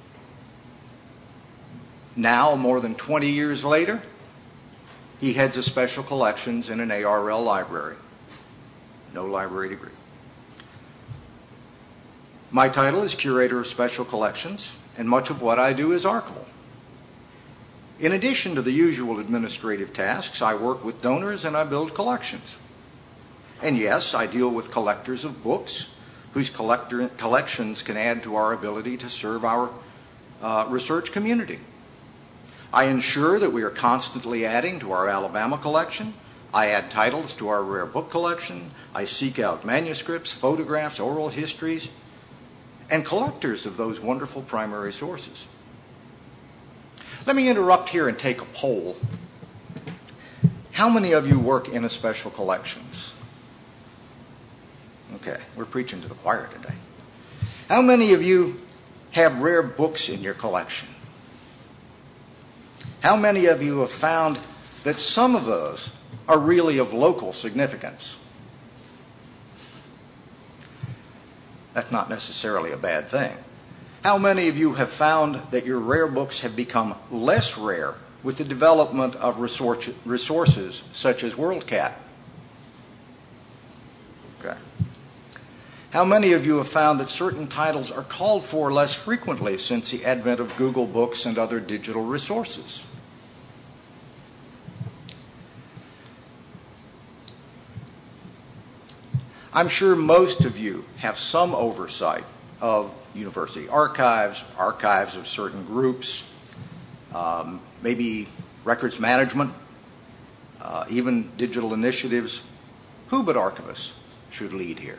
now, more than twenty years later, he heads a special collections in an A R L library. No library degree. My title is Curator of Special Collections, and much of what I do is archival. In addition to the usual administrative tasks, I work with donors and I build collections. And yes, I deal with collectors of books whose collector, collections can add to our ability to serve our uh, research community. I ensure that we are constantly adding to our Alabama collection. I add titles to our rare book collection. I seek out manuscripts, photographs, oral histories, and collectors of those wonderful primary sources. Let me interrupt here and take a poll. How many of you work in a special collections? Okay, we're preaching to the choir today. How many of you have rare books in your collection? How many of you have found that some of those are really of local significance? That's not necessarily a bad thing. How many of you have found that your rare books have become less rare with the development of resource, resources such as WorldCat? Okay. How many of you have found that certain titles are called for less frequently since the advent of Google Books and other digital resources? I'm sure most of you have some oversight of university archives, archives of certain groups, um, maybe records management, uh, even digital initiatives. Who but archivists should lead here?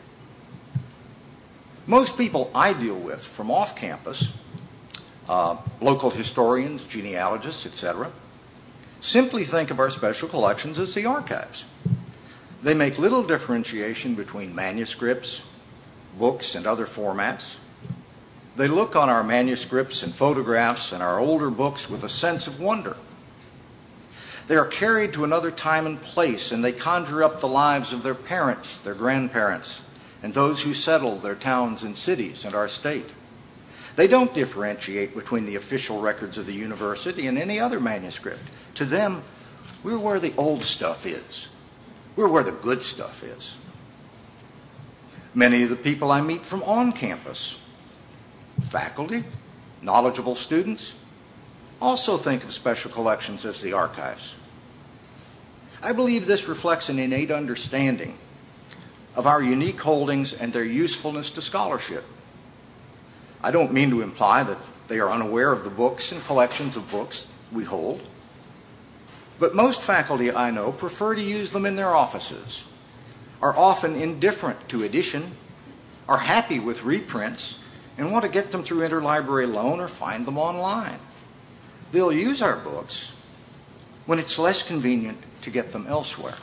Most people I deal with from off campus, uh, local historians, genealogists, et cetera, simply think of our special collections as the archives. They make little differentiation between manuscripts, books, and other formats. They look on our manuscripts and photographs and our older books with a sense of wonder. They are carried to another time and place, and they conjure up the lives of their parents, their grandparents, and those who settled their towns and cities and our state. They don't differentiate between the official records of the university and any other manuscript. To them, we're where the old stuff is. We're where the good stuff is. Many of the people I meet from on campus, faculty, knowledgeable students, also think of special collections as the archives. I believe this reflects an innate understanding of our unique holdings and their usefulness to scholarship. I don't mean to imply that they are unaware of the books and collections of books we hold, but most faculty I know prefer to use them in their offices, are often indifferent to edition, are happy with reprints, and want to get them through interlibrary loan or find them online. They'll use our books when it's less convenient to get them elsewhere.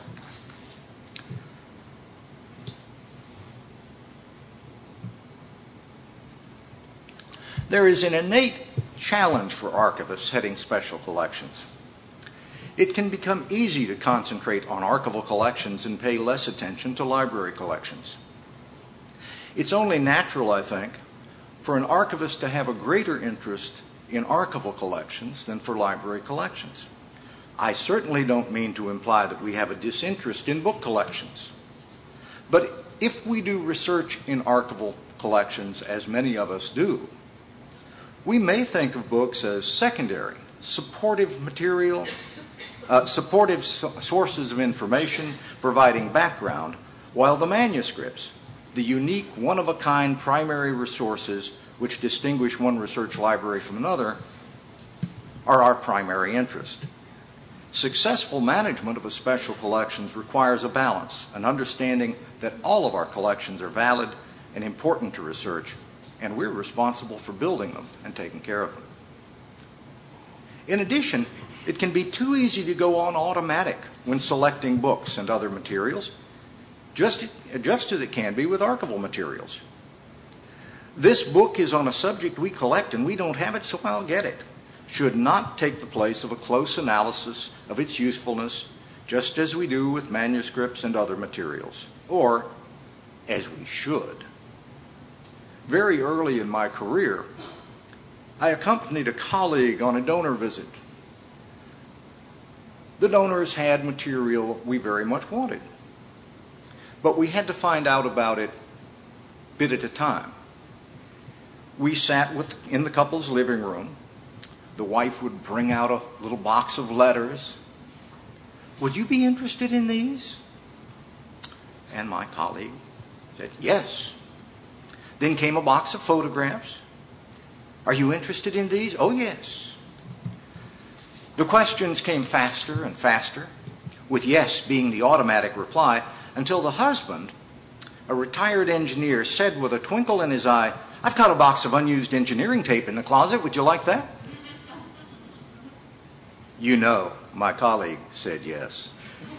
There is an innate challenge for archivists heading special collections. It can become easy to concentrate on archival collections and pay less attention to library collections. It's only natural, I think, for an archivist to have a greater interest in archival collections than for library collections. I certainly don't mean to imply that we have a disinterest in book collections. But if we do research in archival collections, as many of us do, we may think of books as secondary, supportive material, uh, supportive so- sources of information, providing background, while the manuscripts, the unique, one-of-a-kind primary resources which distinguish one research library from another, are our primary interest. Successful management of a special collections requires a balance, an understanding that all of our collections are valid and important to research, and we're responsible for building them and taking care of them. In addition, it can be too easy to go on automatic when selecting books and other materials, just, just as it can be with archival materials. This book is on a subject we collect and we don't have it, so I'll get it. Should not take the place of a close analysis of its usefulness, just as we do with manuscripts and other materials, or as we should. Very early in my career, I accompanied a colleague on a donor visit. The donors had material we very much wanted, but we had to find out about it a bit at a time. We sat with, in the couple's living room. The wife would bring out a little box of letters. Would you be interested in these? And my colleague said, yes. Then came a box of photographs. Are you interested in these? Oh, yes. The questions came faster and faster, with yes being the automatic reply, until the husband, a retired engineer, said with a twinkle in his eye, I've got a box of unused engineering tape in the closet. Would you like that? You know, my colleague said yes.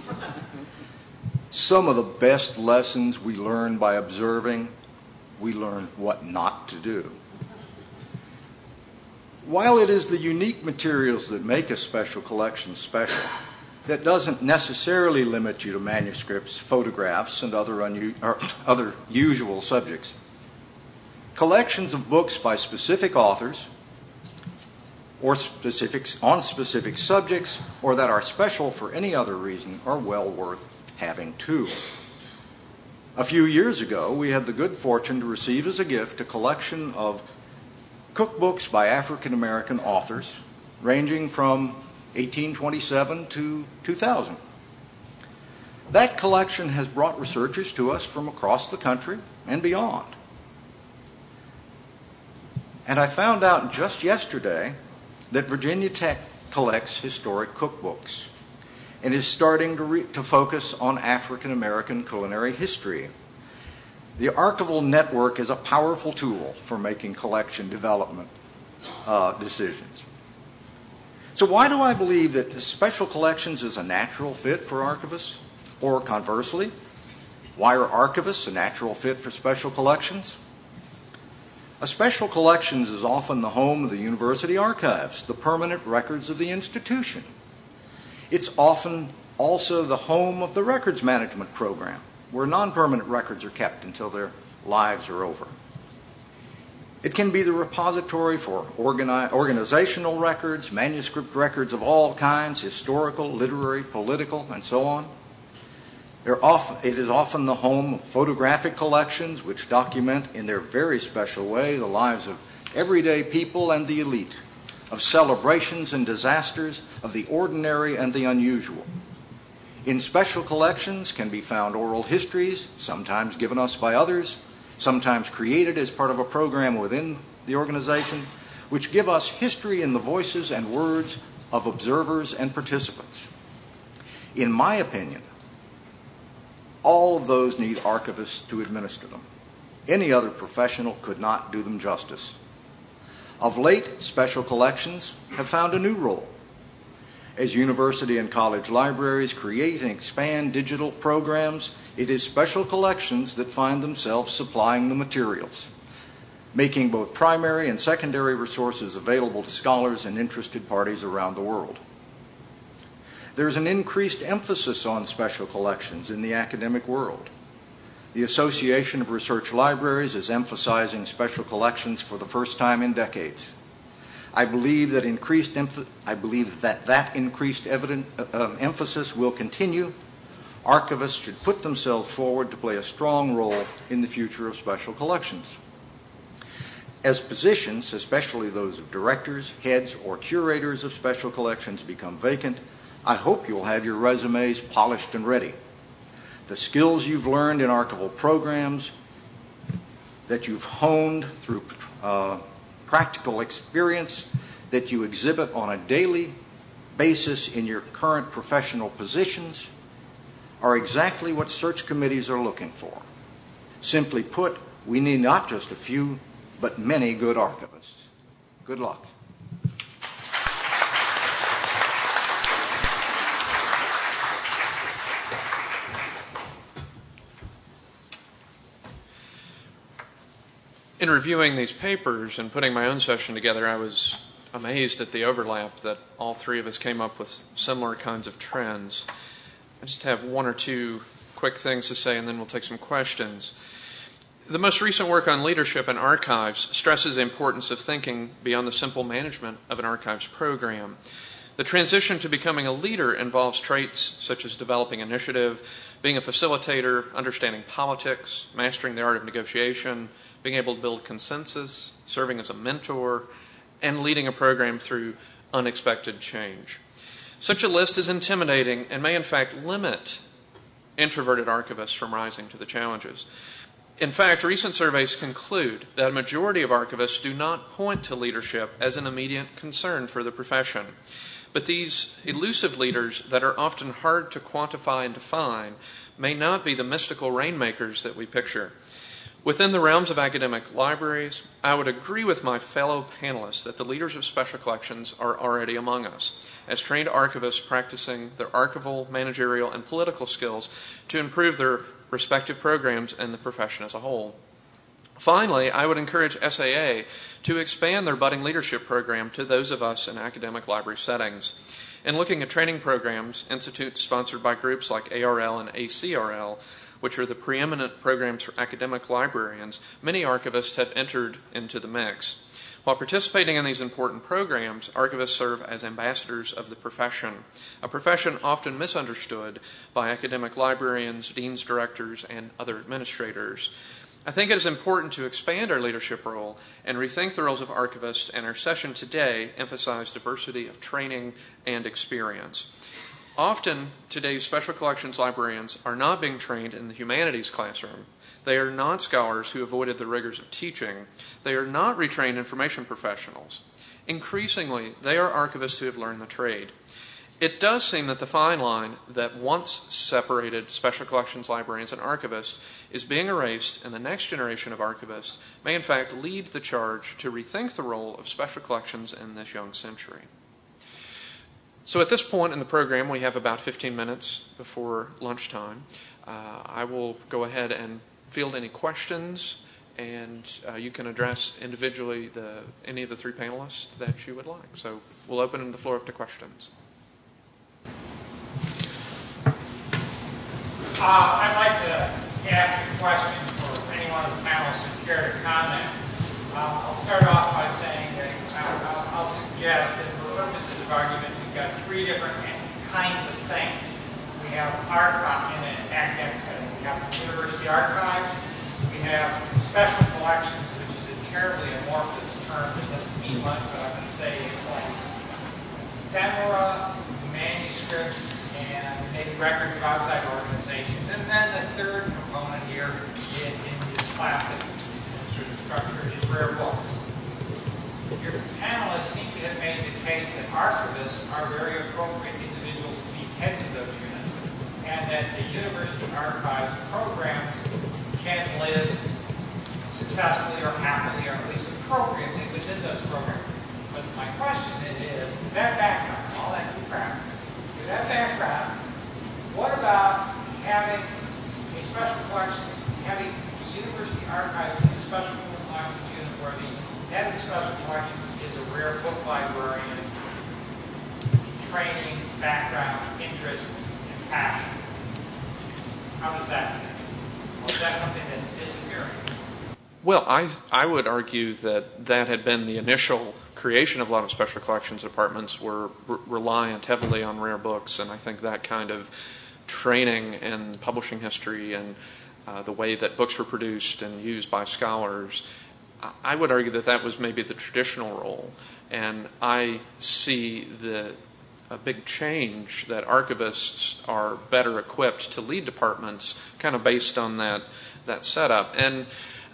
Some of the best lessons we learn by observing, we learn what not to do. While it is the unique materials that make a special collection special, that doesn't necessarily limit you to manuscripts, photographs, and other, unu- or other usual subjects. Collections of books by specific authors or specifics on specific subjects, or that are special for any other reason, are well worth having too. A few years ago, we had the good fortune to receive as a gift a collection of cookbooks by African American authors, ranging from eighteen twenty-seven to two thousand. That collection has brought researchers to us from across the country and beyond. And I found out just yesterday that Virginia Tech collects historic cookbooks and is starting to, re- to focus on African American culinary history. The archival network is a powerful tool for making collection development uh, decisions. So why do I believe that special collections is a natural fit for archivists? Or conversely, why are archivists a natural fit for special collections? A special collections is often the home of the university archives, the permanent records of the institution. It's often also the home of the records management program, where non-permanent records are kept until their lives are over. It can be the repository for organi- organizational records, manuscript records of all kinds, historical, literary, political, and so on. They're often, it is often the home of photographic collections which document in their very special way the lives of everyday people and the elite, of celebrations and disasters, of the ordinary and the unusual. In special collections can be found oral histories, sometimes given us by others, sometimes created as part of a program within the organization, which give us history in the voices and words of observers and participants. In my opinion, all of those need archivists to administer them. Any other professional could not do them justice. Of late, special collections have found a new role. As university and college libraries create and expand digital programs, it is special collections that find themselves supplying the materials, making both primary and secondary resources available to scholars and interested parties around the world. There's an increased emphasis on special collections in the academic world. The Association of Research Libraries is emphasizing special collections for the first time in decades. I believe that increased emph- I believe that that increased evident, uh, emphasis will continue. Archivists should put themselves forward to play a strong role in the future of special collections. As positions, especially those of directors, heads, or curators of special collections, become vacant, I hope you'll have your resumes polished and ready. The skills you've learned in archival programs, that you've honed through uh, practical experience, that you exhibit on a daily basis in your current professional positions, are exactly what search committees are looking for. Simply put, we need not just a few, but many good archivists. Good luck. In reviewing these papers and putting my own session together, I was amazed at the overlap that all three of us came up with similar kinds of trends. I just have one or two quick things to say, and then we'll take some questions. The most recent work on leadership in archives stresses the importance of thinking beyond the simple management of an archives program. The transition to becoming a leader involves traits such as developing initiative, being a facilitator, understanding politics, mastering the art of negotiation, being able to build consensus, serving as a mentor, and leading a program through unexpected change. Such a list is intimidating and may in fact limit introverted archivists from rising to the challenges. In fact, recent surveys conclude that a majority of archivists do not point to leadership as an immediate concern for the profession. But these elusive leaders that are often hard to quantify and define may not be the mystical rainmakers that we picture. Within the realms of academic libraries, I would agree with my fellow panelists that the leaders of special collections are already among us, as trained archivists practicing their archival, managerial, and political skills to improve their respective programs and the profession as a whole. Finally, I would encourage S A A to expand their budding leadership program to those of us in academic library settings. In looking at training programs, institutes sponsored by groups like A R L and A C R L, which are the preeminent programs for academic librarians, many archivists have entered into the mix. While participating in these important programs, archivists serve as ambassadors of the profession, a profession often misunderstood by academic librarians, deans, directors, and other administrators. I think it is important to expand our leadership role and rethink the roles of archivists, and our session today emphasized diversity of training and experience. Often, today's special collections librarians are not being trained in the humanities classroom. They are not scholars who avoided the rigors of teaching. They are not retrained information professionals. Increasingly, they are archivists who have learned the trade. It does seem that the fine line that once separated special collections librarians and archivists is being erased, and the next generation of archivists may in fact lead the charge to rethink the role of special collections in this young century. So at this point in the program, we have about fifteen minutes before lunchtime. Uh, I will go ahead and field any questions, and uh, you can address individually the, any of the three panelists that you would like. So we'll open the floor up to questions. Uh, I'd like to ask a question for any one of the panelists who care to comment. Uh, I'll start off by saying that I'll, I'll suggest that for purposes of argument, we've got three different kinds of things. We have archive in an academic setting. We have the university archives. We have special collections, which is a terribly amorphous term that doesn't mean much, but I'm going to say it's like ephemera, manuscripts, and maybe records of outside organizations. And then the third component here in, in this classic sort of structure is rare books. Your panelists seem to have made the case that archivists are very appropriate individuals to be heads of those units, and that the university archives programs can live successfully or happily, or at least appropriately within those programs. But my question is, with that background, all that crap, with that background, what about having a special collection, having the university archives in a special collections unit where the head of the special collections is a rare book librarian, training, background, interest, and passion? How does that fit? Or is that something that's disappearing? Well, I, I would argue that that had been the initial creation of a lot of special collections departments were re- reliant heavily on rare books, and I think that kind of training in publishing history and uh, the way that books were produced and used by scholars, I would argue that that was maybe the traditional role. And I see the a big change that archivists are better equipped to lead departments kind of based on that that setup. And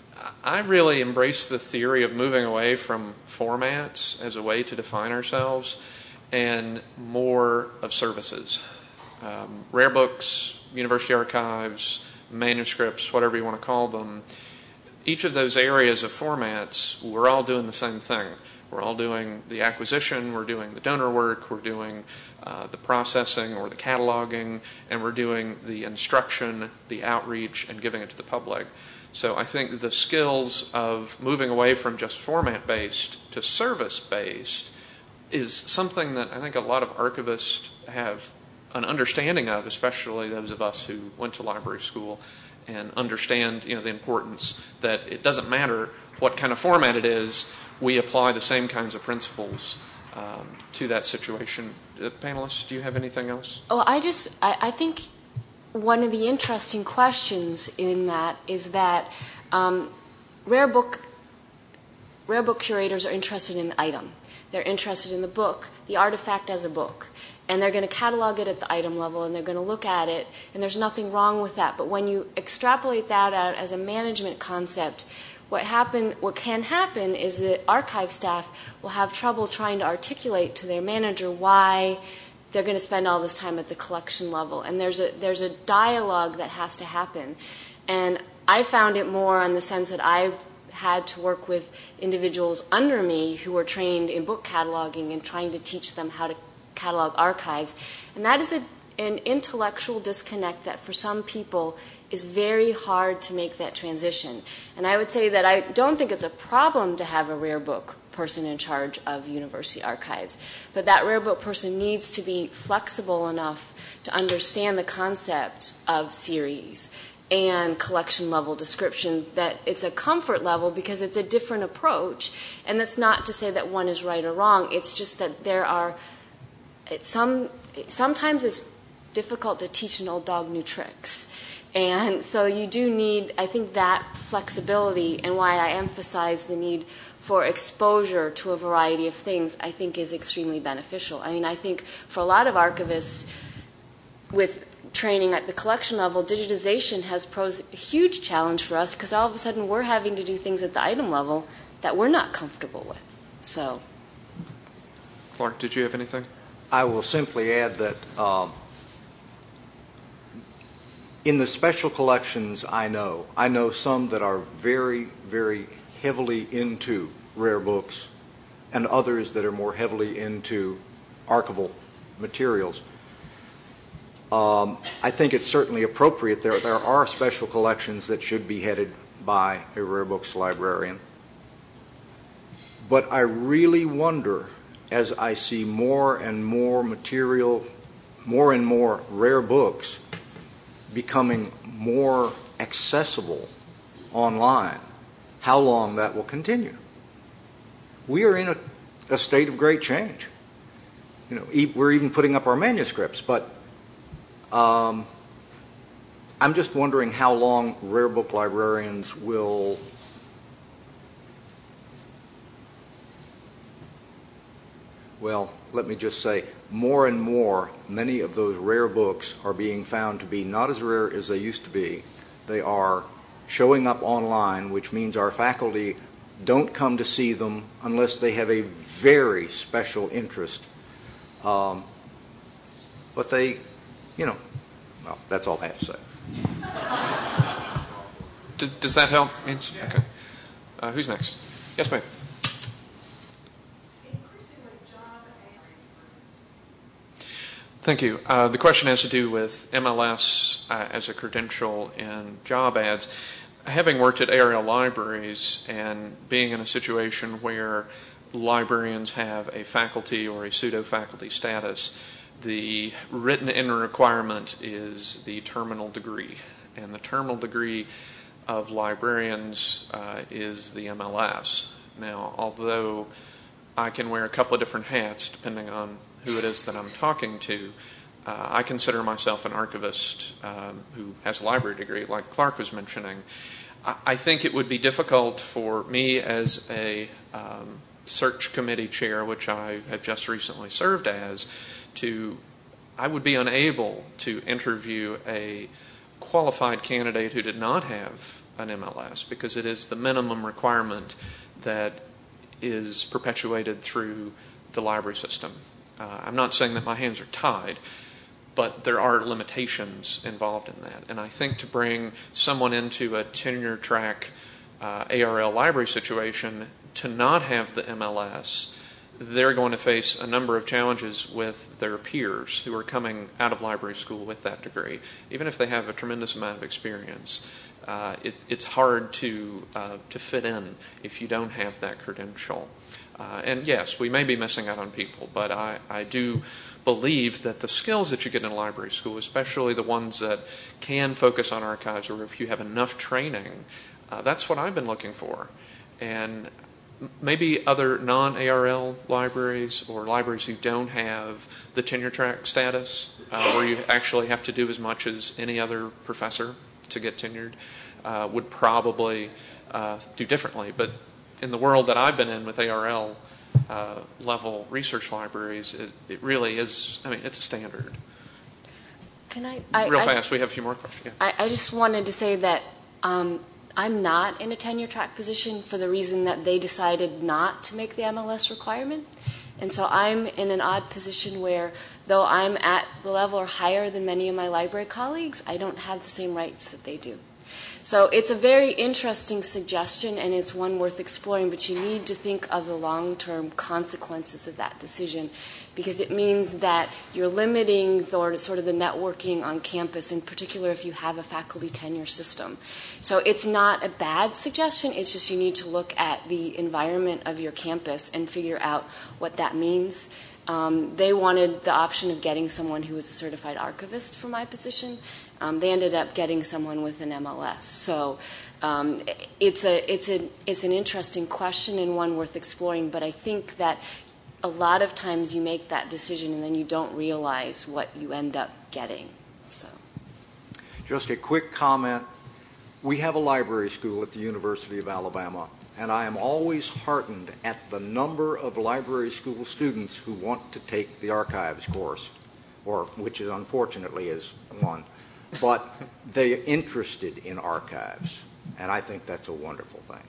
I really embrace the theory of moving away from formats as a way to define ourselves and more of services. Um, rare books, university archives, manuscripts, whatever you want to call them, each of those areas of formats, we're all doing the same thing. We're all doing the acquisition, we're doing the donor work, we're doing uh, the processing or the cataloging, and we're doing the instruction, the outreach, and giving it to the public. So I think the skills of moving away from just format-based to service-based is something that I think a lot of archivists have an understanding of, especially those of us who went to library school and understand, you know, the importance that it doesn't matter what kind of format it is, we apply the same kinds of principles um, to that situation. Uh, panelists, do you have anything else? Oh, I just, I, I think one of the interesting questions in that is that um, rare book, rare book curators are interested in the item. They're interested in the book, the artifact as a book. And they're going to catalog it at the item level, and they're going to look at it, and there's nothing wrong with that. But when you extrapolate that out as a management concept, what happen, what can happen is that archive staff will have trouble trying to articulate to their manager why they're going to spend all this time at the collection level. And there's a there's a dialogue that has to happen. And I found it more in the sense that I've had to work with individuals under me who were trained in book cataloging and trying to teach them how to catalog archives. And that is a, an intellectual disconnect that for some people is very hard to make that transition. And I would say that I don't think it's a problem to have a rare book person in charge of university archives, but that rare book person needs to be flexible enough to understand the concept of series and collection level description, that it's a comfort level because it's a different approach. And that's not to say that one is right or wrong. It's just that there are It's some, sometimes it's difficult to teach an old dog new tricks. And so you do need, I think, that flexibility, and why I emphasize the need for exposure to a variety of things, I think is extremely beneficial. I mean, I think for a lot of archivists with training at the collection level, digitization has posed a huge challenge for us because all of a sudden we're having to do things at the item level that we're not comfortable with. So, Clark, did you have anything? I will simply add that um, in the special collections I know, I know some that are very, very heavily into rare books and others that are more heavily into archival materials. Um, I think it's certainly appropriate. There, there are special collections that should be headed by a rare books librarian. But I really wonder, as I see more and more material, more and more rare books becoming more accessible online, how long that will continue. We are in a, a state of great change. You know, e- we're even putting up our manuscripts, but um, I'm just wondering how long rare book librarians will well, let me just say, more and more, many of those rare books are being found to be not as rare as they used to be. They are showing up online, which means our faculty don't come to see them unless they have a very special interest. Um, but they, you know, well, that's all I have to say. D- does that help? Okay. Uh, who's next? Yes, ma'am. Thank you. Uh, the question has to do with M L S uh, as a credential in job ads. Having worked at A R L libraries and being in a situation where librarians have a faculty or a pseudo-faculty status, the written-in requirement is the terminal degree. And the terminal degree of librarians uh, is the M L S. Now, although I can wear a couple of different hats depending on who it is that I'm talking to, uh, I consider myself an archivist um, who has a library degree, like Clark was mentioning. I, I think it would be difficult for me as a um, search committee chair, which I have just recently served as, to, I would be unable to interview a qualified candidate who did not have an M L S, because it is the minimum requirement that is perpetuated through the library system. Uh, I'm not saying that my hands are tied, but there are limitations involved in that. And I think to bring someone into a tenure track uh, A R L library situation to not have the M L S, they're going to face a number of challenges with their peers who are coming out of library school with that degree. Even if they have a tremendous amount of experience, uh, it, it's hard to uh, to fit in if you don't have that credential. Uh, and yes, we may be missing out on people, but I, I do believe that the skills that you get in library school, especially the ones that can focus on archives, or if you have enough training, uh, that's what I've been looking for. And maybe other non-A R L libraries or libraries who don't have the tenure track status, uh, where you actually have to do as much as any other professor to get tenured, uh, would probably uh, do differently. But in the world that I've been in with A R L uh, level research libraries, it, it really is, I mean, it's a standard. Can I? I Real I, fast, we have a few more questions. Yeah. I, I just wanted to say that um, I'm not in a tenure track position for the reason that they decided not to make the M L S requirement. And so I'm in an odd position where, though I'm at the level or higher than many of my library colleagues, I don't have the same rights that they do. So it's a very interesting suggestion, and it's one worth exploring, but you need to think of the long-term consequences of that decision, because it means that you're limiting the, sort of the networking on campus, in particular if you have a faculty tenure system. So it's not a bad suggestion, it's just you need to look at the environment of your campus and figure out what that means. Um, they wanted the option of getting someone who was a certified archivist for my position. Um, they ended up getting someone with an M L S. So um, it's a it's a it's an interesting question and one worth exploring. But I think that a lot of times you make that decision and then you don't realize what you end up getting. So, just a quick comment. We have a library school at the University of Alabama, and I am always heartened at the number of library school students who want to take the archives course, or which is unfortunately is one. But they're interested in archives, and I think that's a wonderful thing.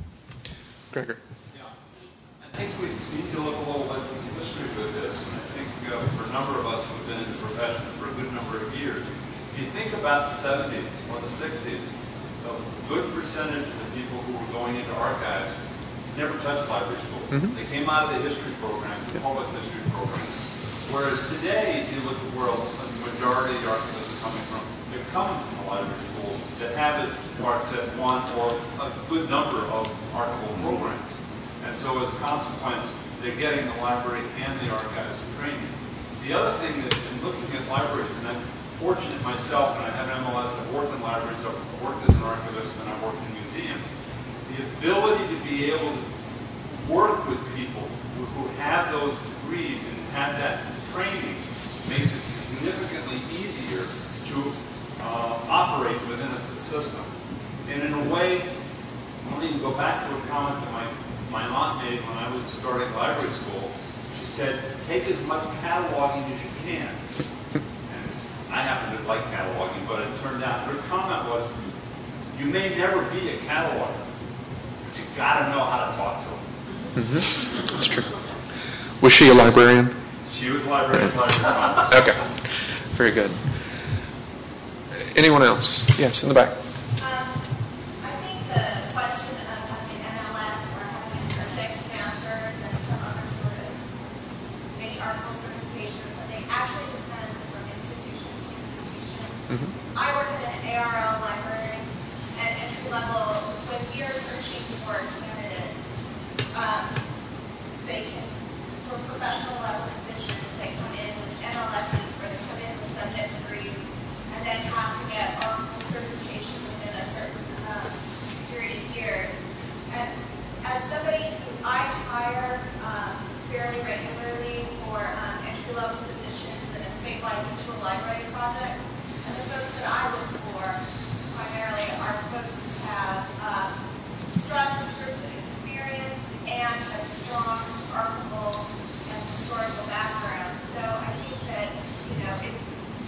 Gregor. Yeah, I think we need to look a little bit at the history with this, and I think uh, for a number of us who have been in the profession for a good number of years, if you think about the seventies or the sixties, a good percentage of the people who were going into archives never touched library school. Mm-hmm. They came out of the history programs, the public history programs. Whereas today, if you look at the world, the majority of the archivists are coming from, they're coming from the library schools that have, as Bart said, one or a good number of archival programs. And so as a consequence, they're getting the library and the archives training. The other thing that, in looking at libraries, and I'm fortunate myself, and I have M L S, I've worked in libraries, I've worked as an archivist, and I've worked in museums. The ability to be able to work with people who, who have those degrees and have that training makes it significantly easier to uh, operate within a system. And in a way, let me go back to a comment that my, my aunt made when I was starting library school. She said, take as much cataloging as you can. And I happen to like cataloging, but it turned out, her comment was, you may never be a cataloger, but you got to know how to talk to them. Mm-hmm. That's true. Was she a librarian? She was a librarian. librarian. Okay. Very good. Anyone else? Yes, in the back. Um, I think the question of having an M L S or having a subject masters and some other sort of maybe article certifications, I think actually depends from institution to institution. Mm-hmm. I work at an A R L library at entry level. When we are searching for candidates, um, they can, for professional level positions, they come in with M L Ss or they come in with subject degrees and then have to get article certification within a certain um, period of years. And as somebody who I hire um, fairly regularly for um, entry-level positions in a statewide digital library project, and the folks that I look for primarily are folks who have um, strong descriptive experience and have strong archival and historical background. So I think that, you know, it's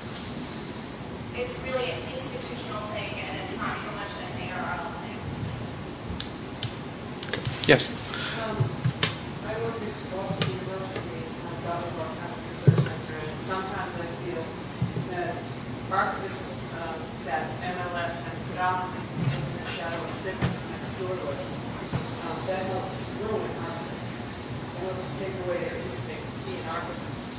it's really an institutional thing, and it's not so much an A R L thing. Yes. Um, I work at Boston University, and I've got a archival research center, and sometimes I feel that archivists um, that M L S have predominantly in the shadow of civics next door to us, um, that helps ruin archivists. It helps take away their instinct to be an archivist.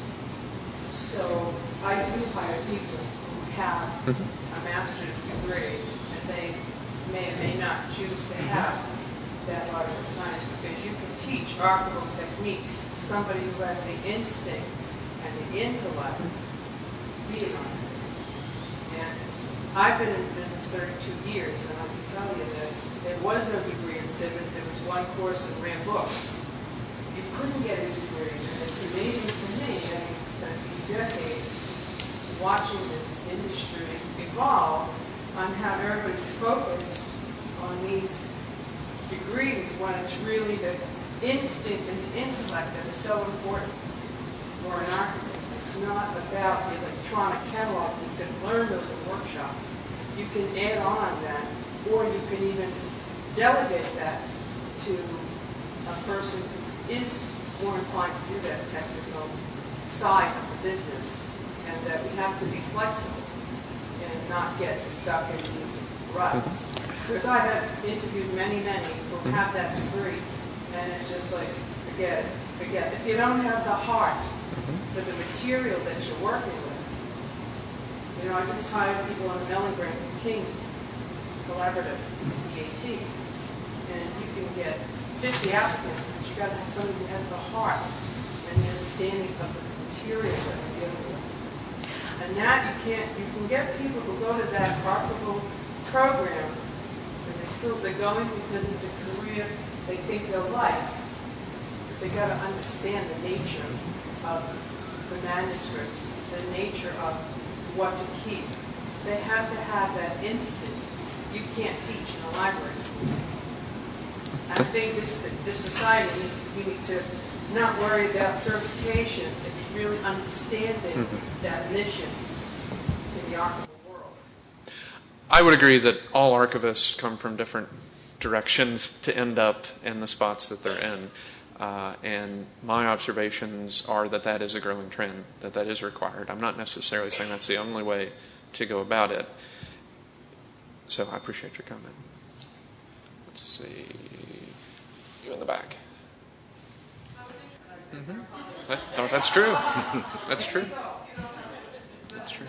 So I do hire people have a master's degree, and they may or may not choose to have that archival science, because you can teach archival techniques to somebody who has the instinct and the intellect to be an archivist. And I've been in business thirty-two years, and I can tell you that there was no degree in civics. There was one course in rare books. You couldn't get a degree, and it's amazing to me, having spent these decades watching this industry evolve, on how everybody's focused on these degrees when it's really the instinct and the intellect that is so important for an archivist. It's not about the electronic catalog. You can learn those in workshops. You can add on that, or you can even delegate that to a person who is more inclined to do that technical side of the business, and that we have to be flexible and not get stuck in these ruts. Because I have interviewed many, many who have that degree, and it's just like, forget it, forget it. If you don't have the heart for the material that you're working with, you know, I just hired people on the Mellingrand King Collaborative, D A T, and you can get fifty applicants, but you got to have somebody who has the heart and the understanding of the material that you're dealing with. And that you can't, you can get people who go to that archival program, and they still, they're going because it's a career they think they'll like, but they got to understand the nature of the manuscript, the nature of what to keep. They have to have that instinct. You can't teach in a library school. I think this, this society needs, we need to not worry about certification. It's really understanding mm-hmm. that mission in the archival world. I would agree that all archivists come from different directions to end up in the spots that they're in. Uh, and my observations are that that is a growing trend, that that is required. I'm not necessarily saying that's the only way to go about it. So I appreciate your comment. Let's see. You in the back. Mm-hmm. That, no, that's true. That's true. That's true.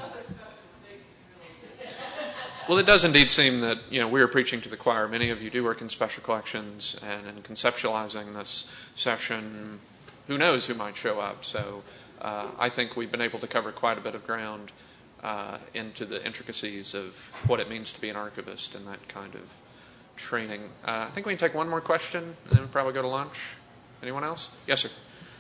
Well, it does indeed seem that, you know, we are preaching to the choir. Many of you do work in special collections, and in conceptualizing this session, who knows who might show up. So uh, I think we've been able to cover quite a bit of ground uh, into the intricacies of what it means to be an archivist and that kind of training. Uh, I think we can take one more question, and then we'll probably go to lunch. Anyone else? Yes, sir.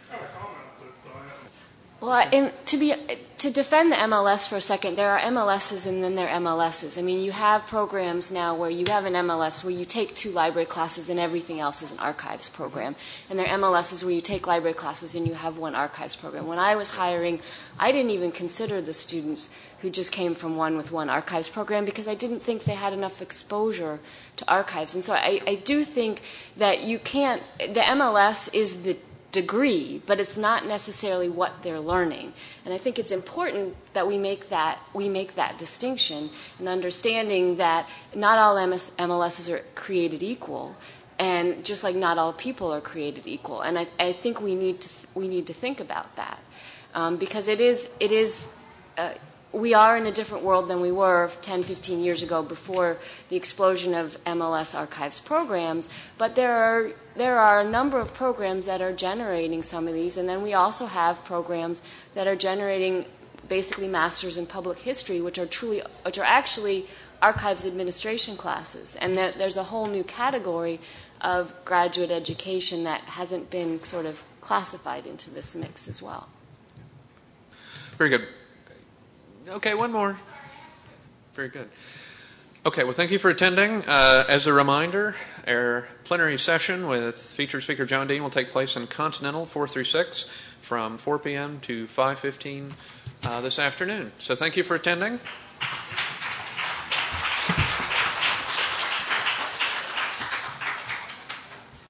Well, I- in, to be to defend the M L S for a second, there are M L Ss and then there are M L Ss. I mean, you have programs now where you have an M L S where you take two library classes and everything else is an archives program. And there are M L Ss where you take library classes and you have one archives program. When I was hiring, I didn't even consider the students who just came from one with one archives program because I didn't think they had enough exposure to archives. And so I, I do think that you can't, the M L S is the degree, but it's not necessarily what they're learning. And I think it's important that we make that we make that distinction and understanding that not all M L Ss are created equal, and just like not all people are created equal. And I, I think we need to th- we need to think about that um, because it is it is. Uh, We are in a different world than we were ten, fifteen years ago before the explosion of M L S archives programs, but there are there are a number of programs that are generating some of these, and then we also have programs that are generating basically masters in public history, which are truly which are actually archives administration classes, and there, there's a whole new category of graduate education that hasn't been sort of classified into this mix as well. Very good. Okay, one more. Very good. Okay, well, thank you for attending. Uh, as a reminder, our plenary session with featured speaker John Dean will take place in Continental four through six from four p.m. to five fifteen uh, this afternoon. So thank you for attending.